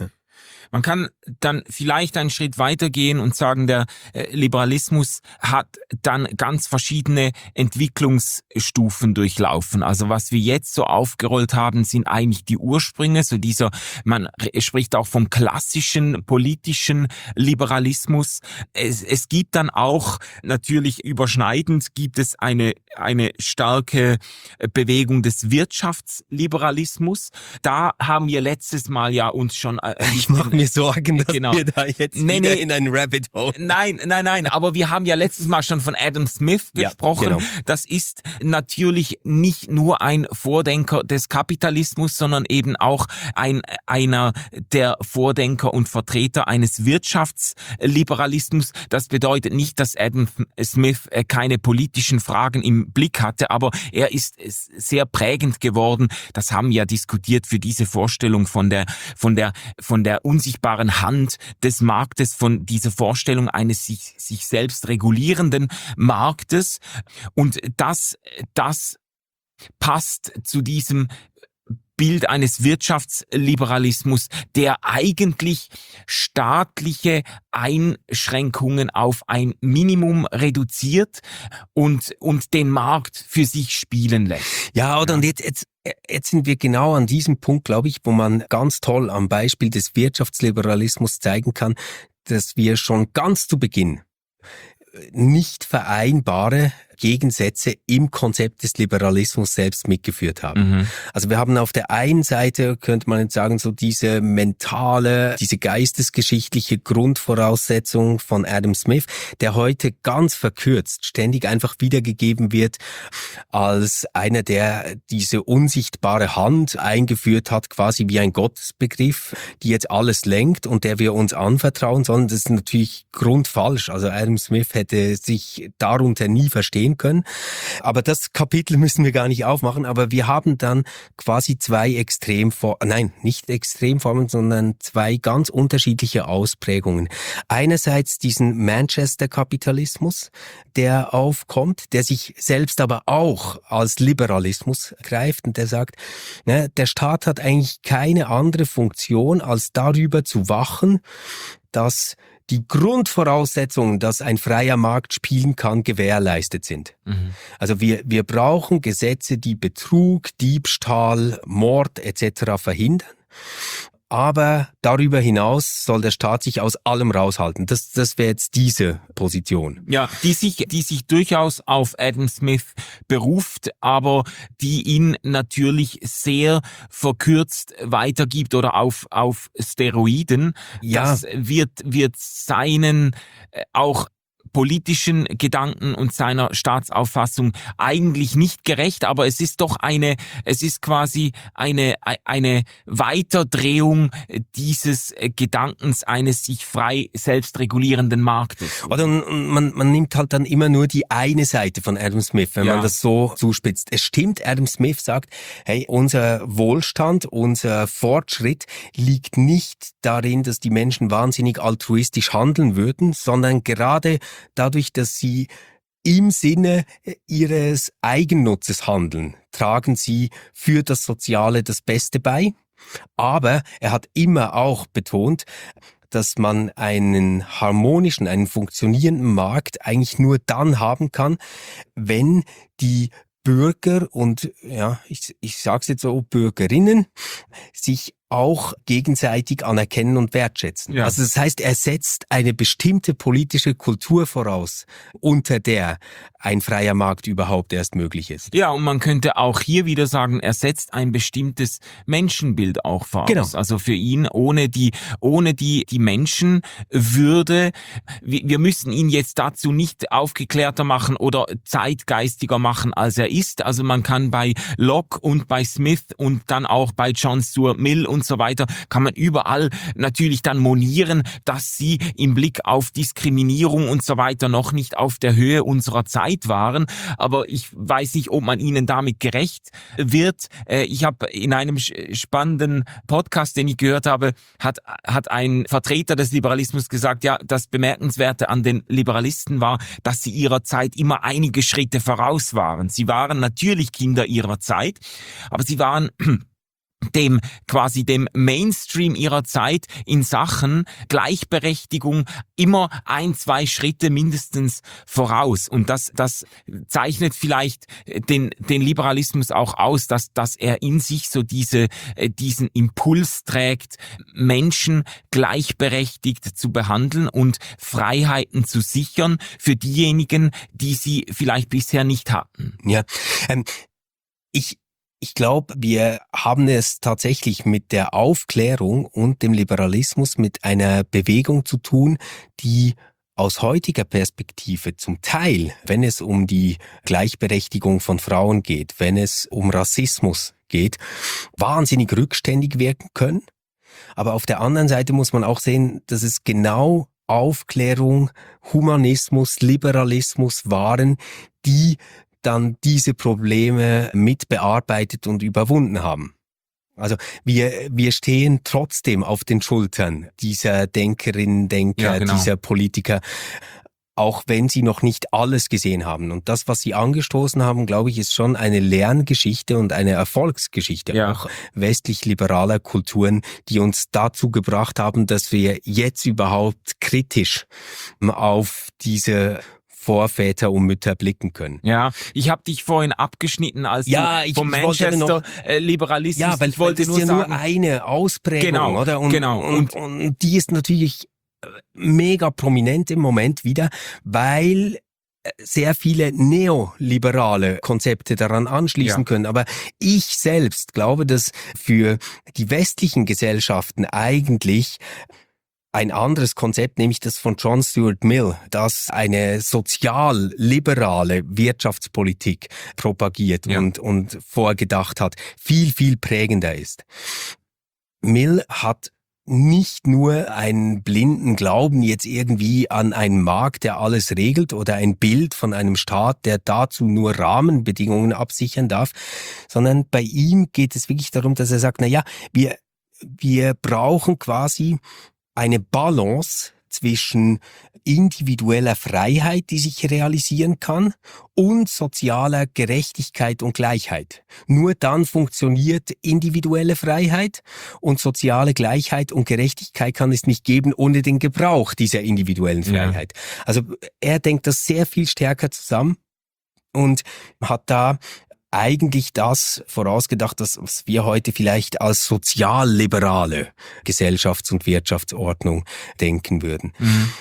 [SPEAKER 4] Man kann dann vielleicht einen Schritt weitergehen und sagen, der Liberalismus hat dann ganz verschiedene Entwicklungsstufen durchlaufen. Also was wir jetzt so aufgerollt haben, sind eigentlich die Ursprünge, man spricht auch vom klassischen politischen Liberalismus. Es gibt dann auch, natürlich überschneidend, gibt es eine starke Bewegung des Wirtschaftsliberalismus. Da haben wir letztes Mal ja uns schon
[SPEAKER 3] Ich mache mir Sorgen, dass
[SPEAKER 4] Genau.
[SPEAKER 3] wir da jetzt wieder in ein Rabbit Hole...
[SPEAKER 4] Nein, aber wir haben ja letztes Mal schon von Adam Smith gesprochen.
[SPEAKER 3] Genau.
[SPEAKER 4] Das ist natürlich nicht nur ein Vordenker des Kapitalismus, sondern eben auch einer der Vordenker und Vertreter eines Wirtschaftsliberalismus. Das bedeutet nicht, dass Adam Smith keine politischen Fragen im Blick hatte, aber er ist sehr prägend geworden. Das haben wir ja diskutiert für diese Vorstellung von der unsichtbaren Hand des Marktes, von dieser Vorstellung eines sich selbst regulierenden Marktes. Und das passt zu diesem Bild eines Wirtschaftsliberalismus, der eigentlich staatliche Einschränkungen auf ein Minimum reduziert und den Markt für sich spielen lässt.
[SPEAKER 3] Ja, oder? Und jetzt sind wir genau an diesem Punkt, glaube ich, wo man ganz toll am Beispiel des Wirtschaftsliberalismus zeigen kann, dass wir schon ganz zu Beginn nicht vereinbare Gegensätze im Konzept des Liberalismus selbst mitgeführt haben. Also wir haben auf der einen Seite, könnte man jetzt sagen, so diese geistesgeschichtliche Grundvoraussetzung von Adam Smith, der heute ganz verkürzt ständig einfach wiedergegeben wird als einer, der diese unsichtbare Hand eingeführt hat, quasi wie ein Gottesbegriff, die jetzt alles lenkt und der wir uns anvertrauen sollen. Das ist natürlich grundfalsch. Also Adam Smith hätte sich darunter nie verstehen können. Aber das Kapitel müssen wir gar nicht aufmachen. Aber wir haben dann quasi zwei Extremformen, sondern zwei ganz unterschiedliche Ausprägungen. Einerseits diesen Manchester-Kapitalismus, der aufkommt, der sich selbst aber auch als Liberalismus greift und der sagt, der Staat hat eigentlich keine andere Funktion, als darüber zu wachen, dass die Grundvoraussetzungen, dass ein freier Markt spielen kann, gewährleistet sind. Also wir brauchen Gesetze, die Betrug, Diebstahl, Mord etc. verhindern. Aber darüber hinaus soll der Staat sich aus allem raushalten. Das wäre jetzt diese Position.
[SPEAKER 4] Ja, die sich durchaus auf Adam Smith beruft, aber die ihn natürlich sehr verkürzt weitergibt oder auf Steroiden.
[SPEAKER 3] Ja.
[SPEAKER 4] Das wird seinen auch politischen Gedanken und seiner Staatsauffassung eigentlich nicht gerecht, aber es ist quasi eine Weiterdrehung dieses Gedankens eines sich frei selbst regulierenden Marktes.
[SPEAKER 3] Oder man nimmt halt dann immer nur die eine Seite von Adam Smith, wenn man das so zuspitzt. Es stimmt, Adam Smith sagt, hey, unser Wohlstand, unser Fortschritt liegt nicht darin, dass die Menschen wahnsinnig altruistisch handeln würden, sondern gerade dadurch, dass sie im Sinne ihres Eigennutzes handeln, tragen sie für das Soziale das Beste bei. Aber er hat immer auch betont, dass man einen harmonischen, einen funktionierenden Markt eigentlich nur dann haben kann, wenn die Bürger und ich sage es jetzt so, Bürgerinnen sich auch gegenseitig anerkennen und wertschätzen. Ja. Also das heißt, er setzt eine bestimmte politische Kultur voraus, unter der ein freier Markt überhaupt erst möglich ist.
[SPEAKER 4] Ja, und man könnte auch hier wieder sagen, er setzt ein bestimmtes Menschenbild auch voraus. Genau. Also für ihn ohne die Menschenwürde, wir müssen ihn jetzt dazu nicht aufgeklärter machen oder zeitgeistiger machen, als er ist. Also man kann bei Locke und bei Smith und dann auch bei John Stuart Mill und so weiter, kann man überall natürlich dann monieren, dass sie im Blick auf Diskriminierung und so weiter noch nicht auf der Höhe unserer Zeit waren. Aber ich weiß nicht, ob man ihnen damit gerecht wird. Ich habe in einem spannenden Podcast, den ich gehört habe, hat ein Vertreter des Liberalismus gesagt, ja, das Bemerkenswerte an den Liberalisten war, dass sie ihrer Zeit immer einige Schritte voraus waren. Sie waren natürlich Kinder ihrer Zeit, aber sie waren dem Mainstream ihrer Zeit in Sachen Gleichberechtigung immer 1-2 Schritte mindestens voraus. Und das zeichnet vielleicht den Liberalismus auch aus, dass er in sich so diesen Impuls trägt, Menschen gleichberechtigt zu behandeln und Freiheiten zu sichern für diejenigen, die sie vielleicht bisher nicht hatten.
[SPEAKER 3] Ja, Ich glaube, wir haben es tatsächlich mit der Aufklärung und dem Liberalismus mit einer Bewegung zu tun, die aus heutiger Perspektive zum Teil, wenn es um die Gleichberechtigung von Frauen geht, wenn es um Rassismus geht, wahnsinnig rückständig wirken können. Aber auf der anderen Seite muss man auch sehen, dass es genau Aufklärung, Humanismus, Liberalismus waren, die dann diese Probleme mit bearbeitet und überwunden haben. Also wir stehen trotzdem auf den Schultern dieser Denkerinnen, Denker, dieser Politiker, auch wenn sie noch nicht alles gesehen haben. Und das, was sie angestoßen haben, glaube ich, ist schon eine Lerngeschichte und eine Erfolgsgeschichte auch westlich-liberaler Kulturen, die uns dazu gebracht haben, dass wir jetzt überhaupt kritisch auf diese Vorväter und Mütter blicken können.
[SPEAKER 4] Ja, ich habe dich vorhin abgeschnitten als du vom Manchester Liberalismus.
[SPEAKER 3] Ja, weil
[SPEAKER 4] ich wollte nur sagen,
[SPEAKER 3] nur eine Ausprägung, oder? Und die ist natürlich mega prominent im Moment wieder, weil sehr viele neoliberale Konzepte daran anschließen können. Aber ich selbst glaube, dass für die westlichen Gesellschaften eigentlich ein anderes Konzept, nämlich das von John Stuart Mill, das eine sozial-liberale Wirtschaftspolitik propagiert und vorgedacht hat, viel, viel prägender ist. Mill hat nicht nur einen blinden Glauben jetzt irgendwie an einen Markt, der alles regelt, oder ein Bild von einem Staat, der dazu nur Rahmenbedingungen absichern darf, sondern bei ihm geht es wirklich darum, dass er sagt, wir brauchen quasi eine Balance zwischen individueller Freiheit, die sich realisieren kann, und sozialer Gerechtigkeit und Gleichheit. Nur dann funktioniert individuelle Freiheit, und soziale Gleichheit und Gerechtigkeit kann es nicht geben ohne den Gebrauch dieser individuellen Freiheit. Also er denkt das sehr viel stärker zusammen und hat da eigentlich das vorausgedacht, was wir heute vielleicht als sozialliberale Gesellschafts- und Wirtschaftsordnung denken würden.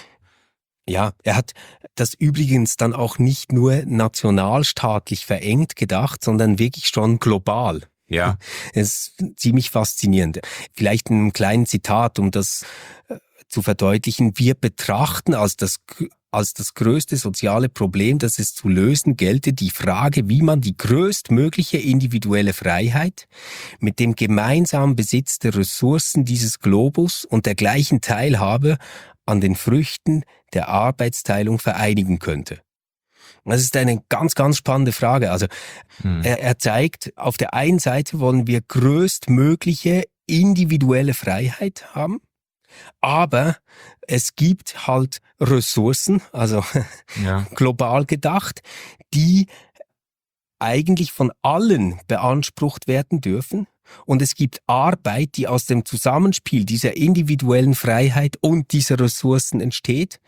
[SPEAKER 3] Ja, er hat das übrigens dann auch nicht nur nationalstaatlich verengt gedacht, sondern wirklich schon global. Ja, es ist ziemlich faszinierend. Vielleicht ein kleines Zitat, um das zu verdeutlichen. Wir betrachten als das größte soziale Problem, das es zu lösen gelte, die Frage, wie man die größtmögliche individuelle Freiheit mit dem gemeinsamen Besitz der Ressourcen dieses Globus und der gleichen Teilhabe an den Früchten der Arbeitsteilung vereinigen könnte. Das ist eine ganz, ganz spannende Frage. Also er zeigt, auf der einen Seite wollen wir größtmögliche individuelle Freiheit haben, aber es gibt halt Ressourcen, also global gedacht, die eigentlich von allen beansprucht werden dürfen. Und es gibt Arbeit, die aus dem Zusammenspiel dieser individuellen Freiheit und dieser Ressourcen entsteht,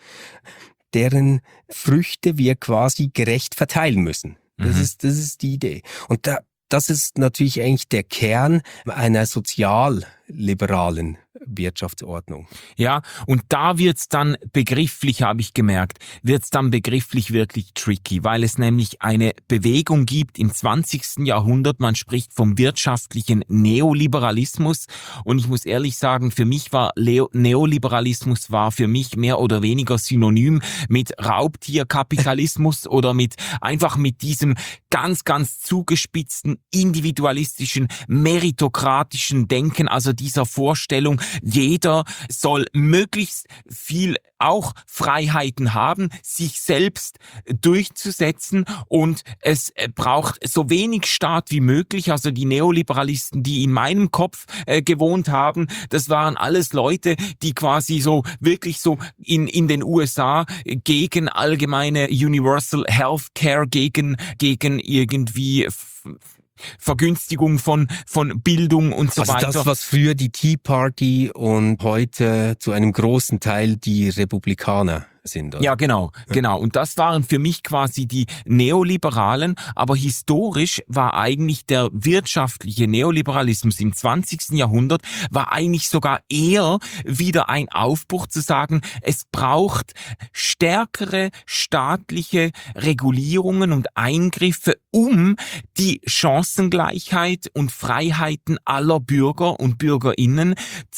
[SPEAKER 3] deren Früchte wir quasi gerecht verteilen müssen. Das ist die Idee. Und das ist natürlich eigentlich der Kern einer sozialliberalen Wirtschaftsordnung.
[SPEAKER 4] Ja, und da wird's dann begrifflich, habe ich gemerkt, wird's dann begrifflich wirklich tricky, weil es nämlich eine Bewegung gibt im 20. Jahrhundert, man spricht vom wirtschaftlichen Neoliberalismus, und ich muss ehrlich sagen, für mich war Neoliberalismus für mich mehr oder weniger synonym mit Raubtierkapitalismus oder mit diesem ganz, ganz zugespitzten, individualistischen, meritokratischen Denken, also dieser Vorstellung, jeder soll möglichst viel auch Freiheiten haben, sich selbst durchzusetzen, und es braucht so wenig Staat wie möglich. Also die Neoliberalisten, die in meinem Kopf gewohnt haben, das waren alles Leute, die quasi so wirklich so in den USA gegen allgemeine Universal Healthcare, gegen irgendwie Vergünstigung von Bildung und so weiter.
[SPEAKER 3] Also das, was früher die Tea Party und heute zu einem großen Teil die Republikaner sind. Oder?
[SPEAKER 4] Ja, genau. Und das waren für mich quasi die Neoliberalen, aber historisch war eigentlich der wirtschaftliche Neoliberalismus im 20. Jahrhundert war eigentlich sogar eher wieder ein Aufbruch zu sagen, es braucht stärkere staatliche Regulierungen und Eingriffe, um die Chancengleichheit und Freiheiten aller Bürger und Bürgerinnen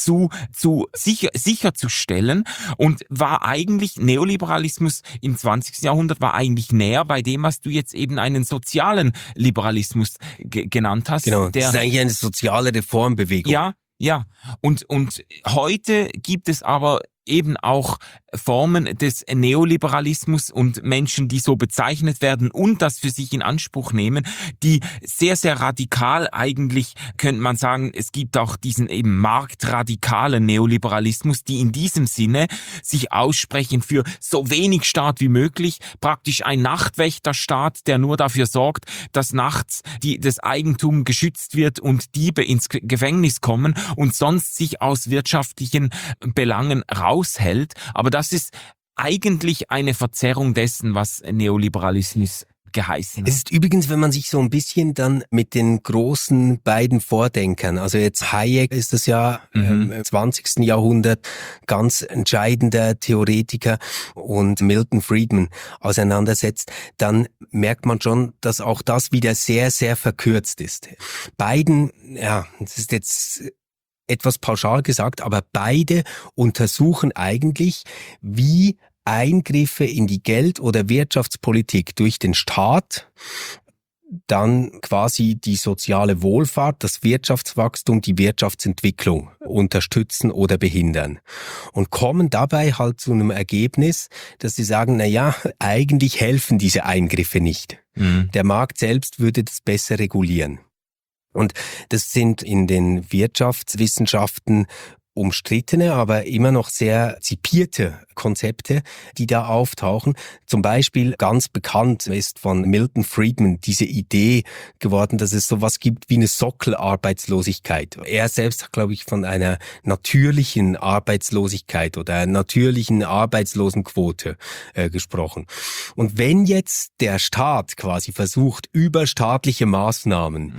[SPEAKER 4] sicherzustellen, und war eigentlich Neoliberalismus im 20. Jahrhundert war eigentlich näher bei dem, was du jetzt eben einen sozialen Liberalismus genannt hast.
[SPEAKER 3] Genau, das ist eigentlich eine soziale Reformbewegung.
[SPEAKER 4] Ja. Und heute gibt es aber eben auch Formen des Neoliberalismus und Menschen, die so bezeichnet werden und das für sich in Anspruch nehmen, die sehr, sehr radikal eigentlich, könnte man sagen, es gibt auch diesen eben marktradikalen Neoliberalismus, die in diesem Sinne sich aussprechen für so wenig Staat wie möglich, praktisch ein Nachtwächterstaat, der nur dafür sorgt, dass nachts das Eigentum geschützt wird und Diebe ins Gefängnis kommen und sonst sich aus wirtschaftlichen Belangen raushält. Aber das ist eigentlich eine Verzerrung dessen, was Neoliberalismus geheißen hat.
[SPEAKER 3] Es ist übrigens, wenn man sich so ein bisschen dann mit den großen beiden Vordenkern, also jetzt Hayek ist das ja im 20. Jahrhundert ganz entscheidender Theoretiker, und Milton Friedman auseinandersetzt, dann merkt man schon, dass auch das wieder sehr, sehr verkürzt ist. Beiden, ja, das ist jetzt etwas pauschal gesagt, aber beide untersuchen eigentlich, wie Eingriffe in die Geld- oder Wirtschaftspolitik durch den Staat dann quasi die soziale Wohlfahrt, das Wirtschaftswachstum, die Wirtschaftsentwicklung unterstützen oder behindern. Und kommen dabei halt zu einem Ergebnis, dass sie sagen, eigentlich helfen diese Eingriffe nicht. Der Markt selbst würde das besser regulieren. Und das sind in den Wirtschaftswissenschaften umstrittene, aber immer noch sehr zipierte Konzepte, die da auftauchen. Zum Beispiel ganz bekannt ist von Milton Friedman diese Idee geworden, dass es sowas gibt wie eine Sockelarbeitslosigkeit. Er selbst hat, glaube ich, von einer natürlichen Arbeitslosigkeit oder einer natürlichen Arbeitslosenquote gesprochen. Und wenn jetzt der Staat quasi versucht, über staatliche Maßnahmen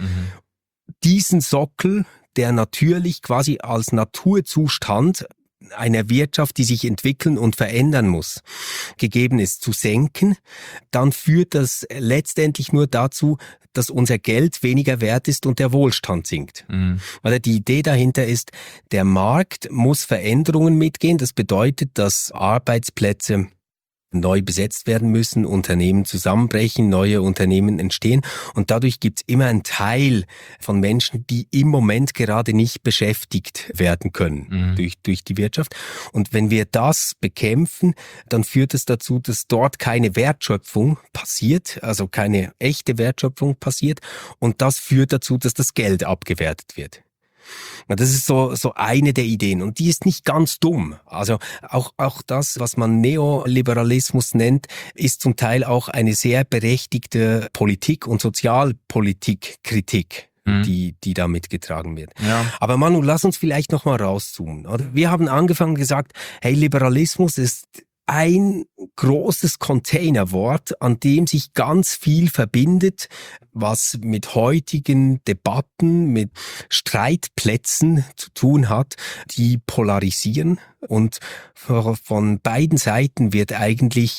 [SPEAKER 3] diesen Sockel, der natürlich quasi als Naturzustand einer Wirtschaft, die sich entwickeln und verändern muss, gegeben ist, zu senken, dann führt das letztendlich nur dazu, dass unser Geld weniger wert ist und der Wohlstand sinkt. Weil die Idee dahinter ist, der Markt muss Veränderungen mitgehen. Das bedeutet, dass Arbeitsplätze neu besetzt werden müssen, Unternehmen zusammenbrechen, neue Unternehmen entstehen, und dadurch gibt es immer einen Teil von Menschen, die im Moment gerade nicht beschäftigt werden können durch die Wirtschaft. Und wenn wir das bekämpfen, dann führt es dazu, dass dort keine Wertschöpfung passiert, also keine echte Wertschöpfung passiert, und das führt dazu, dass das Geld abgewertet wird. Das ist so eine der Ideen, und die ist nicht ganz dumm. Also auch das, was man Neoliberalismus nennt, ist zum Teil auch eine sehr berechtigte Politik- und Sozialpolitik-Kritik, die da mitgetragen wird.
[SPEAKER 4] Ja.
[SPEAKER 3] Aber Manu, lass uns vielleicht noch mal rauszoomen. Oder? Wir haben angefangen und gesagt, hey, Liberalismus ist ein großes Containerwort, an dem sich ganz viel verbindet, was mit heutigen Debatten, mit Streitplätzen zu tun hat, die polarisieren. Und von beiden Seiten wird eigentlich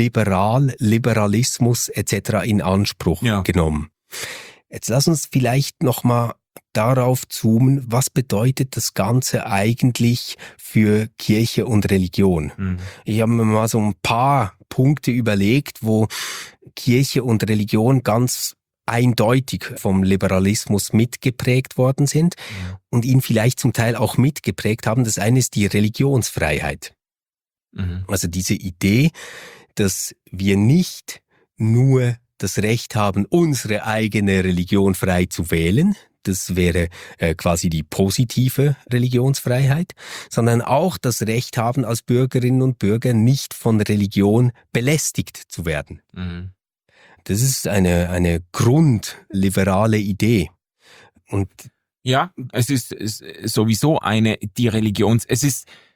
[SPEAKER 3] Liberalismus etc. in Anspruch genommen. Jetzt lass uns vielleicht noch mal darauf zoomen, was bedeutet das Ganze eigentlich für Kirche und Religion? Ich habe mir mal so ein paar Punkte überlegt, wo Kirche und Religion ganz eindeutig vom Liberalismus mitgeprägt worden sind und ihn vielleicht zum Teil auch mitgeprägt haben. Das eine ist die Religionsfreiheit. Also diese Idee, dass wir nicht nur das Recht haben, unsere eigene Religion frei zu wählen, das wäre quasi die positive Religionsfreiheit, sondern auch das Recht haben, als Bürgerinnen und Bürger nicht von Religion belästigt zu werden. Das ist eine grundliberale Idee. Und
[SPEAKER 4] ja, es ist sowieso es ist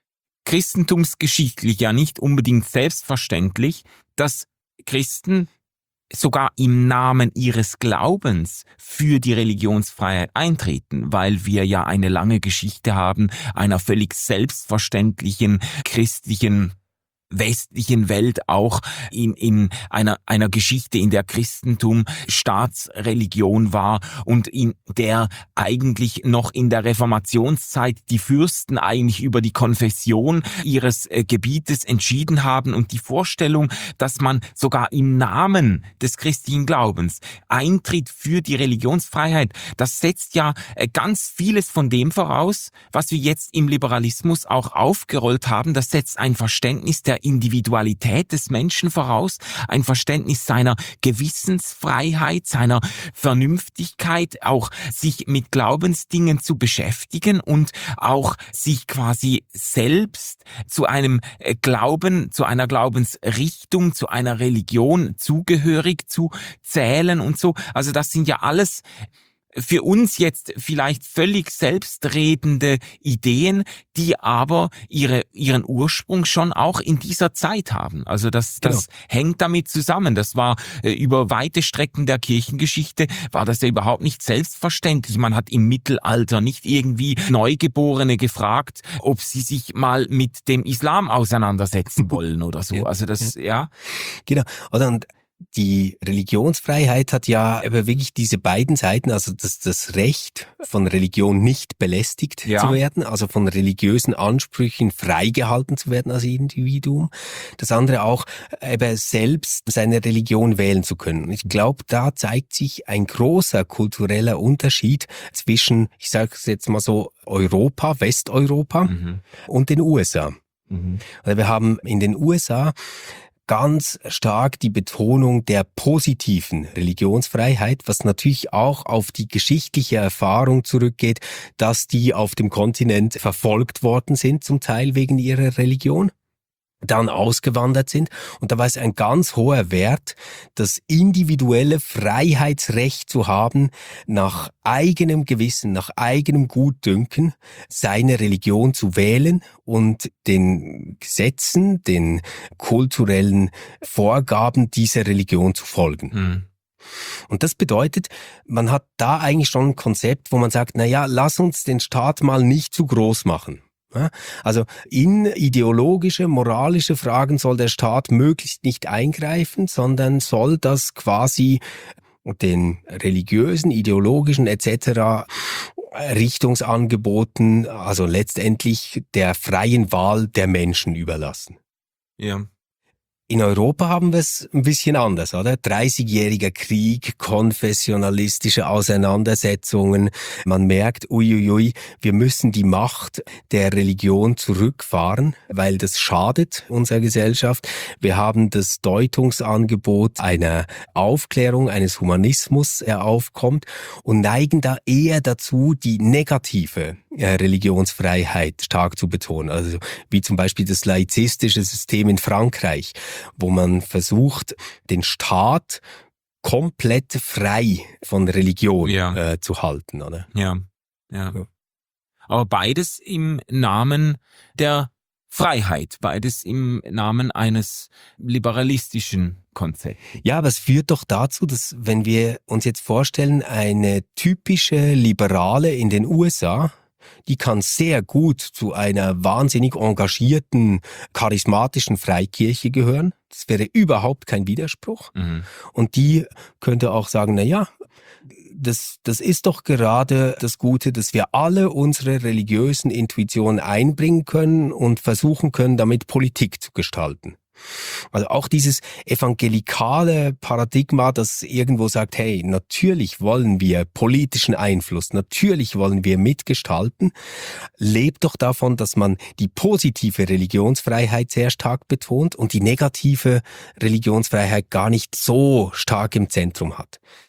[SPEAKER 4] christentumsgeschichtlich ja nicht unbedingt selbstverständlich, dass Christen sogar im Namen ihres Glaubens für die Religionsfreiheit eintreten, weil wir ja eine lange Geschichte haben einer völlig selbstverständlichen christlichen westlichen Welt, auch in einer Geschichte, in der Christentum Staatsreligion war und in der eigentlich noch in der Reformationszeit die Fürsten eigentlich über die Konfession ihres Gebietes entschieden haben, und die Vorstellung, dass man sogar im Namen des christlichen Glaubens eintritt für die Religionsfreiheit, das setzt ja ganz vieles von dem voraus, was wir jetzt im Liberalismus auch aufgerollt haben. Das setzt ein Verständnis der Individualität des Menschen voraus, ein Verständnis seiner Gewissensfreiheit, seiner Vernünftigkeit, auch sich mit Glaubensdingen zu beschäftigen und auch sich quasi selbst zu einem Glauben, zu einer Glaubensrichtung, zu einer Religion zugehörig zu zählen und so. Also das sind ja alles für uns jetzt vielleicht völlig selbstredende Ideen, die aber ihren Ursprung schon auch in dieser Zeit haben. Also das hängt damit zusammen. Das war über weite Strecken der Kirchengeschichte war das ja überhaupt nicht selbstverständlich. Man hat im Mittelalter nicht irgendwie Neugeborene gefragt, ob sie sich mal mit dem Islam auseinandersetzen wollen oder so. Also das, ja.
[SPEAKER 3] Genau. Und die Religionsfreiheit hat ja aber wirklich diese beiden Seiten, also das Recht von Religion nicht belästigt zu werden, also von religiösen Ansprüchen freigehalten zu werden als Individuum. Das andere auch, eben selbst seine Religion wählen zu können. Ich glaube, da zeigt sich ein großer kultureller Unterschied zwischen, ich sage es jetzt mal so, Europa, Westeuropa und den USA. Also wir haben in den USA ganz stark die Betonung der positiven Religionsfreiheit, was natürlich auch auf die geschichtliche Erfahrung zurückgeht, dass die auf dem Kontinent verfolgt worden sind, zum Teil wegen ihrer Religion, dann ausgewandert sind. Und da war es ein ganz hoher Wert, das individuelle Freiheitsrecht zu haben, nach eigenem Gewissen, nach eigenem Gutdünken seine Religion zu wählen und den Gesetzen, den kulturellen Vorgaben dieser Religion zu folgen. Und das bedeutet, man hat da eigentlich schon ein Konzept, wo man sagt, na ja, lass uns den Staat mal nicht zu groß machen. Also in ideologische, moralische Fragen soll der Staat möglichst nicht eingreifen, sondern soll das quasi den religiösen, ideologischen etc. Richtungsangeboten, also letztendlich der freien Wahl der Menschen überlassen.
[SPEAKER 4] Ja.
[SPEAKER 3] In Europa haben wir es ein bisschen anders, oder? 30-jähriger Krieg, konfessionalistische Auseinandersetzungen. Man merkt, uiuiui, wir müssen die Macht der Religion zurückfahren, weil das schadet unserer Gesellschaft. Wir haben das Deutungsangebot einer Aufklärung, eines Humanismus, der aufkommt, und neigen da eher dazu, die negative Religionsfreiheit stark zu betonen. Also wie zum Beispiel das laizistische System in Frankreich, wo man versucht, den Staat komplett frei von Religion zu halten, oder?
[SPEAKER 4] Ja. Aber beides im Namen der Freiheit, beides im Namen eines liberalistischen Konzepts.
[SPEAKER 3] Ja, aber es führt doch dazu, dass, wenn wir uns jetzt vorstellen, eine typische Liberale in den USA, die kann sehr gut zu einer wahnsinnig engagierten, charismatischen Freikirche gehören. Das wäre überhaupt kein Widerspruch. Und die könnte auch sagen, na ja, das ist doch gerade das Gute, dass wir alle unsere religiösen Intuitionen einbringen können und versuchen können, damit Politik zu gestalten. Also auch dieses evangelikale Paradigma, das irgendwo sagt, hey, natürlich wollen wir politischen Einfluss, natürlich wollen wir mitgestalten, lebt doch davon, dass man die positive Religionsfreiheit sehr stark betont und die negative Religionsfreiheit gar nicht so stark im Zentrum hat.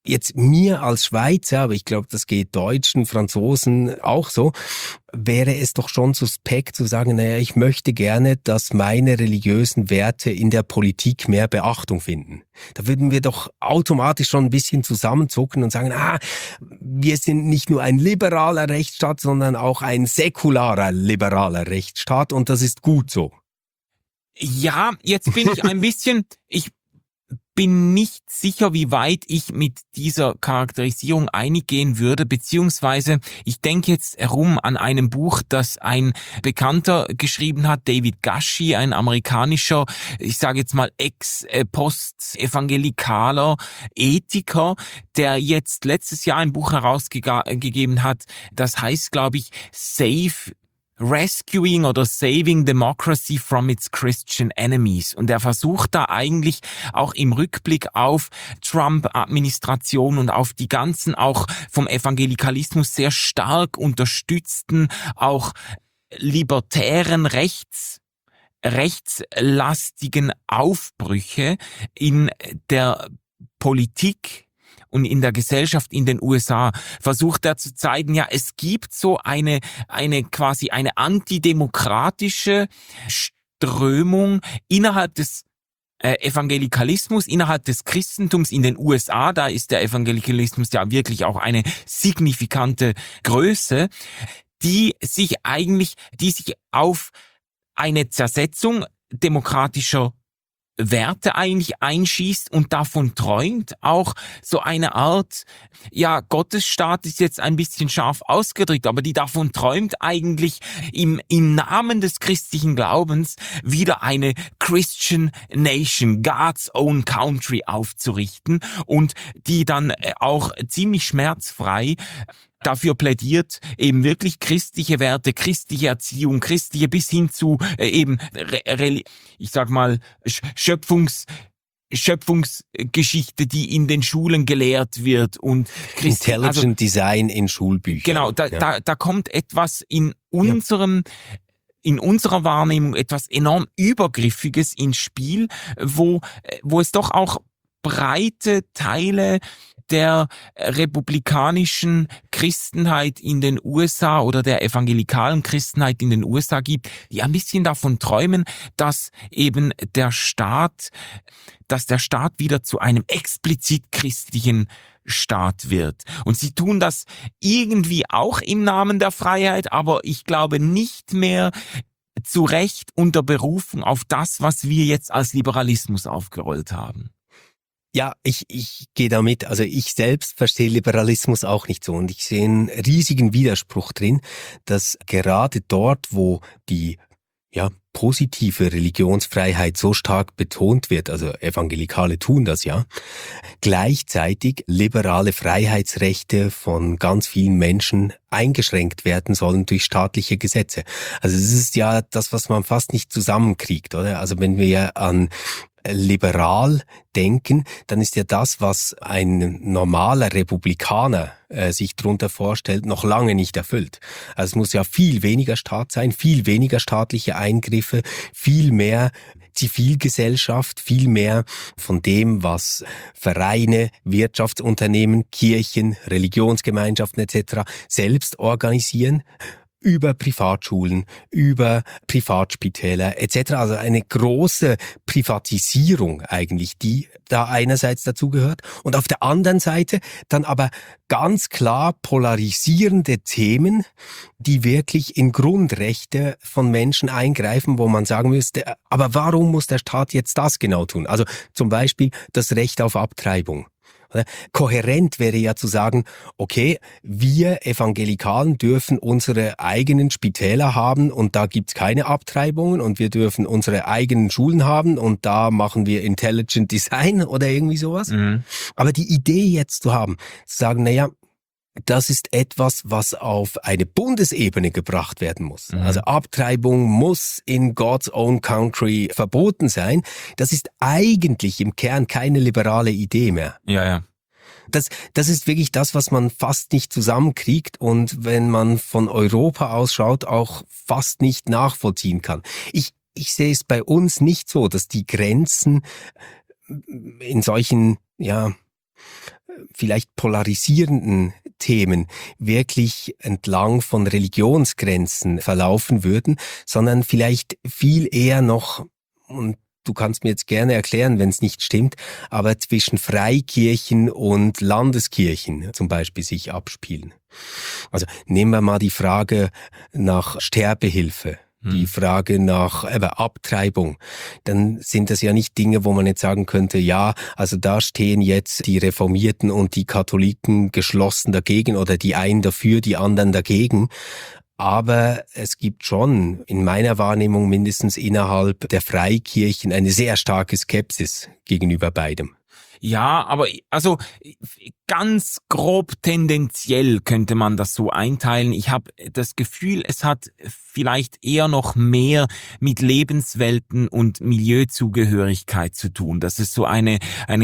[SPEAKER 3] jetzt mir als Schweizer, aber ich glaube, das geht Deutschen, Franzosen auch so, wäre es doch schon suspekt zu sagen, naja, ich möchte gerne, dass meine religiösen Werte in der Politik mehr Beachtung finden. Da würden wir doch automatisch schon ein bisschen zusammenzucken und sagen, wir sind nicht nur ein liberaler Rechtsstaat, sondern auch ein säkularer liberaler Rechtsstaat und das ist gut so.
[SPEAKER 4] Ja, jetzt bin ich bin nicht sicher, wie weit ich mit dieser Charakterisierung einig gehen würde, beziehungsweise ich denke jetzt herum an einem Buch, das ein Bekannter geschrieben hat, David Gashi, ein amerikanischer, ich sage jetzt mal ex-post-evangelikaler Ethiker, der jetzt letztes Jahr ein Buch herausgegeben hat, das heißt, glaube ich, Rescuing oder Saving Democracy from its Christian Enemies. Und er versucht da eigentlich auch im Rückblick auf Trump-Administration und auf die ganzen auch vom Evangelikalismus sehr stark unterstützten, auch libertären rechtslastigen Aufbrüche in der Politik und in der Gesellschaft in den USA, versucht er zu zeigen, ja, es gibt so eine quasi eine antidemokratische Strömung innerhalb des Evangelikalismus, innerhalb des Christentums in den USA, da ist der Evangelikalismus ja wirklich auch eine signifikante Größe, die sich auf eine Zersetzung demokratischer Werte eigentlich einschießt und davon träumt, auch so eine Art, ja, Gottesstaat ist jetzt ein bisschen scharf ausgedrückt, aber die davon träumt eigentlich im Namen des christlichen Glaubens wieder eine Christian Nation, God's own country aufzurichten und die dann auch ziemlich schmerzfrei dafür plädiert, eben wirklich christliche Werte, christliche Erziehung, christliche bis hin zu ich sag mal, Schöpfungsgeschichte, die in den Schulen gelehrt wird und
[SPEAKER 3] Intelligent Design in Schulbüchern.
[SPEAKER 4] Genau, da kommt etwas in unserer Wahrnehmung etwas enorm Übergriffiges ins Spiel, wo es doch auch breite Teile der republikanischen Christenheit in den USA oder der evangelikalen Christenheit in den USA gibt, die ein bisschen davon träumen, dass eben der Staat wieder zu einem explizit christlichen Staat wird. Und sie tun das irgendwie auch im Namen der Freiheit, aber ich glaube nicht mehr zu Recht unter Berufung auf das, was wir jetzt als Liberalismus aufgerollt haben.
[SPEAKER 3] Ja, ich gehe damit. Also ich selbst verstehe Liberalismus auch nicht so und ich sehe einen riesigen Widerspruch drin, dass gerade dort, wo die positive Religionsfreiheit so stark betont wird, also Evangelikale tun das ja, gleichzeitig liberale Freiheitsrechte von ganz vielen Menschen eingeschränkt werden sollen durch staatliche Gesetze. Also es ist ja das, was man fast nicht zusammenkriegt, oder? Also wenn wir an liberal denken, dann ist ja das, was ein normaler Republikaner sich darunter vorstellt, noch lange nicht erfüllt. Also es muss ja viel weniger Staat sein, viel weniger staatliche Eingriffe, viel mehr Zivilgesellschaft, viel mehr von dem, was Vereine, Wirtschaftsunternehmen, Kirchen, Religionsgemeinschaften etc. selbst organisieren, über Privatschulen, über Privatspitäler etc. Also eine große Privatisierung eigentlich, die da einerseits dazugehört und auf der anderen Seite dann aber ganz klar polarisierende Themen, die wirklich in Grundrechte von Menschen eingreifen, wo man sagen müsste, aber warum muss der Staat jetzt das genau tun? Also zum Beispiel das Recht auf Abtreibung. Kohärent wäre ja zu sagen, okay, wir Evangelikalen dürfen unsere eigenen Spitäler haben und da gibt's keine Abtreibungen und wir dürfen unsere eigenen Schulen haben und da machen wir Intelligent Design oder irgendwie sowas. Mhm. Aber die Idee jetzt zu haben, zu sagen, naja, das ist etwas, was auf eine Bundesebene gebracht werden muss. Mhm. Also Abtreibung muss in God's own country verboten sein. Das ist eigentlich im Kern keine liberale Idee mehr.
[SPEAKER 4] Ja.
[SPEAKER 3] Das ist wirklich das, was man fast nicht zusammenkriegt und wenn man von Europa aus schaut, auch fast nicht nachvollziehen kann. Ich sehe es bei uns nicht so, dass die Grenzen in solchen, vielleicht polarisierenden Themen wirklich entlang von Religionsgrenzen verlaufen würden, sondern vielleicht viel eher noch, und du kannst mir jetzt gerne erklären, wenn es nicht stimmt, aber zwischen Freikirchen und Landeskirchen zum Beispiel sich abspielen. Also nehmen wir mal die Frage nach Sterbehilfe. Die Frage nach Abtreibung, dann sind das ja nicht Dinge, wo man jetzt sagen könnte, ja, also da stehen jetzt die Reformierten und die Katholiken geschlossen dagegen oder die einen dafür, die anderen dagegen. Aber es gibt schon in meiner Wahrnehmung mindestens innerhalb der Freikirchen eine sehr starke Skepsis gegenüber beidem.
[SPEAKER 4] Ja, aber also ganz grob tendenziell könnte man das so einteilen. Ich habe das Gefühl, es hat vielleicht eher noch mehr mit Lebenswelten und Milieuzugehörigkeit zu tun, dass es so gewisse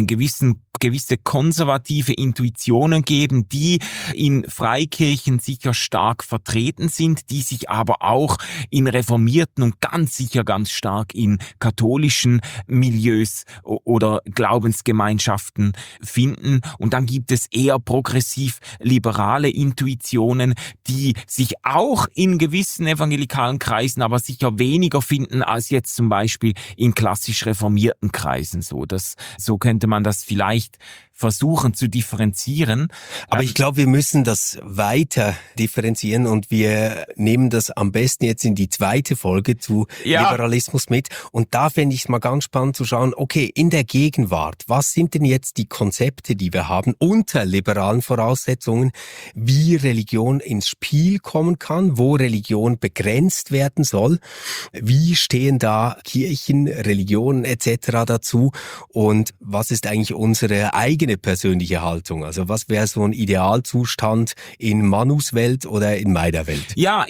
[SPEAKER 4] konservative Intuitionen geben, die in Freikirchen sicher stark vertreten sind, die sich aber auch in reformierten und ganz sicher ganz stark in katholischen Milieus oder Glaubensgemeinschaften finden. Und dann gibt es eher progressiv-liberale Intuitionen, die sich auch in gewissen evangelikalen Kreisen aber sicher weniger finden als jetzt zum Beispiel in klassisch reformierten Kreisen. So könnte man das vielleicht versuchen zu differenzieren.
[SPEAKER 3] Aber ich glaube, wir müssen das weiter differenzieren und wir nehmen das am besten jetzt in die zweite Folge zu Liberalismus mit. Und da fände ich es mal ganz spannend zu schauen, okay, in der Gegenwart, was sind denn jetzt die Konzepte, die wir haben unter liberalen Voraussetzungen, wie Religion ins Spiel kommen kann, wo Religion begrenzt werden soll, wie stehen da Kirchen, Religionen etc. dazu und was ist eigentlich unsere eigene persönliche Haltung? Also was wäre so ein Idealzustand in Manus Welt oder in meiner Welt?
[SPEAKER 4] Ja,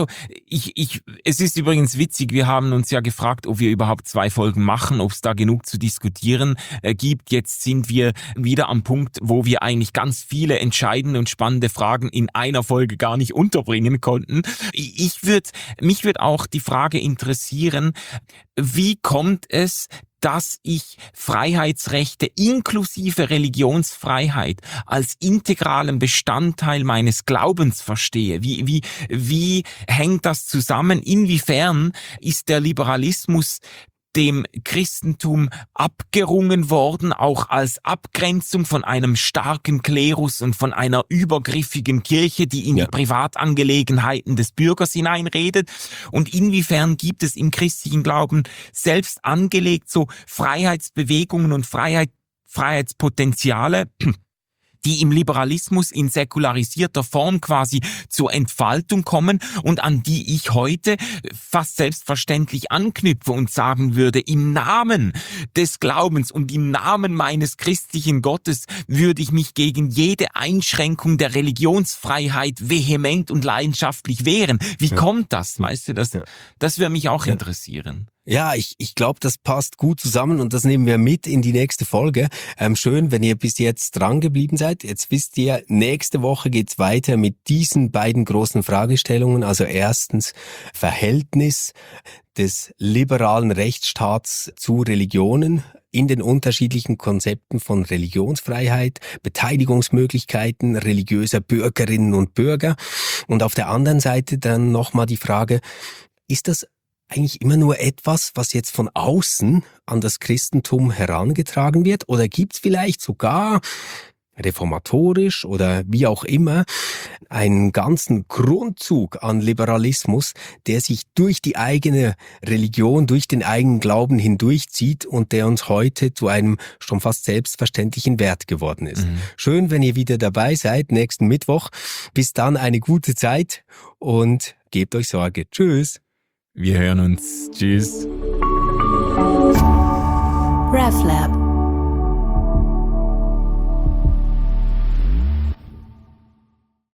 [SPEAKER 4] es ist übrigens witzig, wir haben uns ja gefragt, ob wir überhaupt 2 Folgen machen, ob es da genug zu diskutieren gibt. Jetzt sind wir wieder am Punkt, wo wir eigentlich ganz viele entscheidende und spannende Fragen in einer Folge gar nicht unterbringen konnten. Mich würde auch die Frage interessieren, wie kommt es, dass ich Freiheitsrechte inklusive Religionsfreiheit als integralen Bestandteil meines Glaubens verstehe? Wie hängt das zusammen? Inwiefern ist der Liberalismus dem Christentum abgerungen worden, auch als Abgrenzung von einem starken Klerus und von einer übergriffigen Kirche, die in die Privatangelegenheiten des Bürgers hineinredet? Und inwiefern gibt es im christlichen Glauben selbst angelegt so Freiheitsbewegungen und Freiheitspotenziale, die im Liberalismus in säkularisierter Form quasi zur Entfaltung kommen und an die ich heute fast selbstverständlich anknüpfe und sagen würde, im Namen des Glaubens und im Namen meines christlichen Gottes würde ich mich gegen jede Einschränkung der Religionsfreiheit vehement und leidenschaftlich wehren. Wie kommt das? Weißt du, das würde mich auch interessieren.
[SPEAKER 3] Ja, ich glaube, das passt gut zusammen und das nehmen wir mit in die nächste Folge. Schön, wenn ihr bis jetzt dran geblieben seid. Jetzt wisst ihr, nächste Woche geht's weiter mit diesen beiden großen Fragestellungen. Also erstens Verhältnis des liberalen Rechtsstaats zu Religionen in den unterschiedlichen Konzepten von Religionsfreiheit, Beteiligungsmöglichkeiten religiöser Bürgerinnen und Bürger. Und auf der anderen Seite dann nochmal die Frage, ist das eigentlich immer nur etwas, was jetzt von außen an das Christentum herangetragen wird? Oder gibt's vielleicht sogar reformatorisch oder wie auch immer einen ganzen Grundzug an Liberalismus, der sich durch die eigene Religion, durch den eigenen Glauben hindurchzieht und der uns heute zu einem schon fast selbstverständlichen Wert geworden ist? Schön, wenn ihr wieder dabei seid, nächsten Mittwoch. Bis dann eine gute Zeit und gebt euch Sorge. Tschüss.
[SPEAKER 4] Wir hören uns. Tschüss.
[SPEAKER 1] RefLab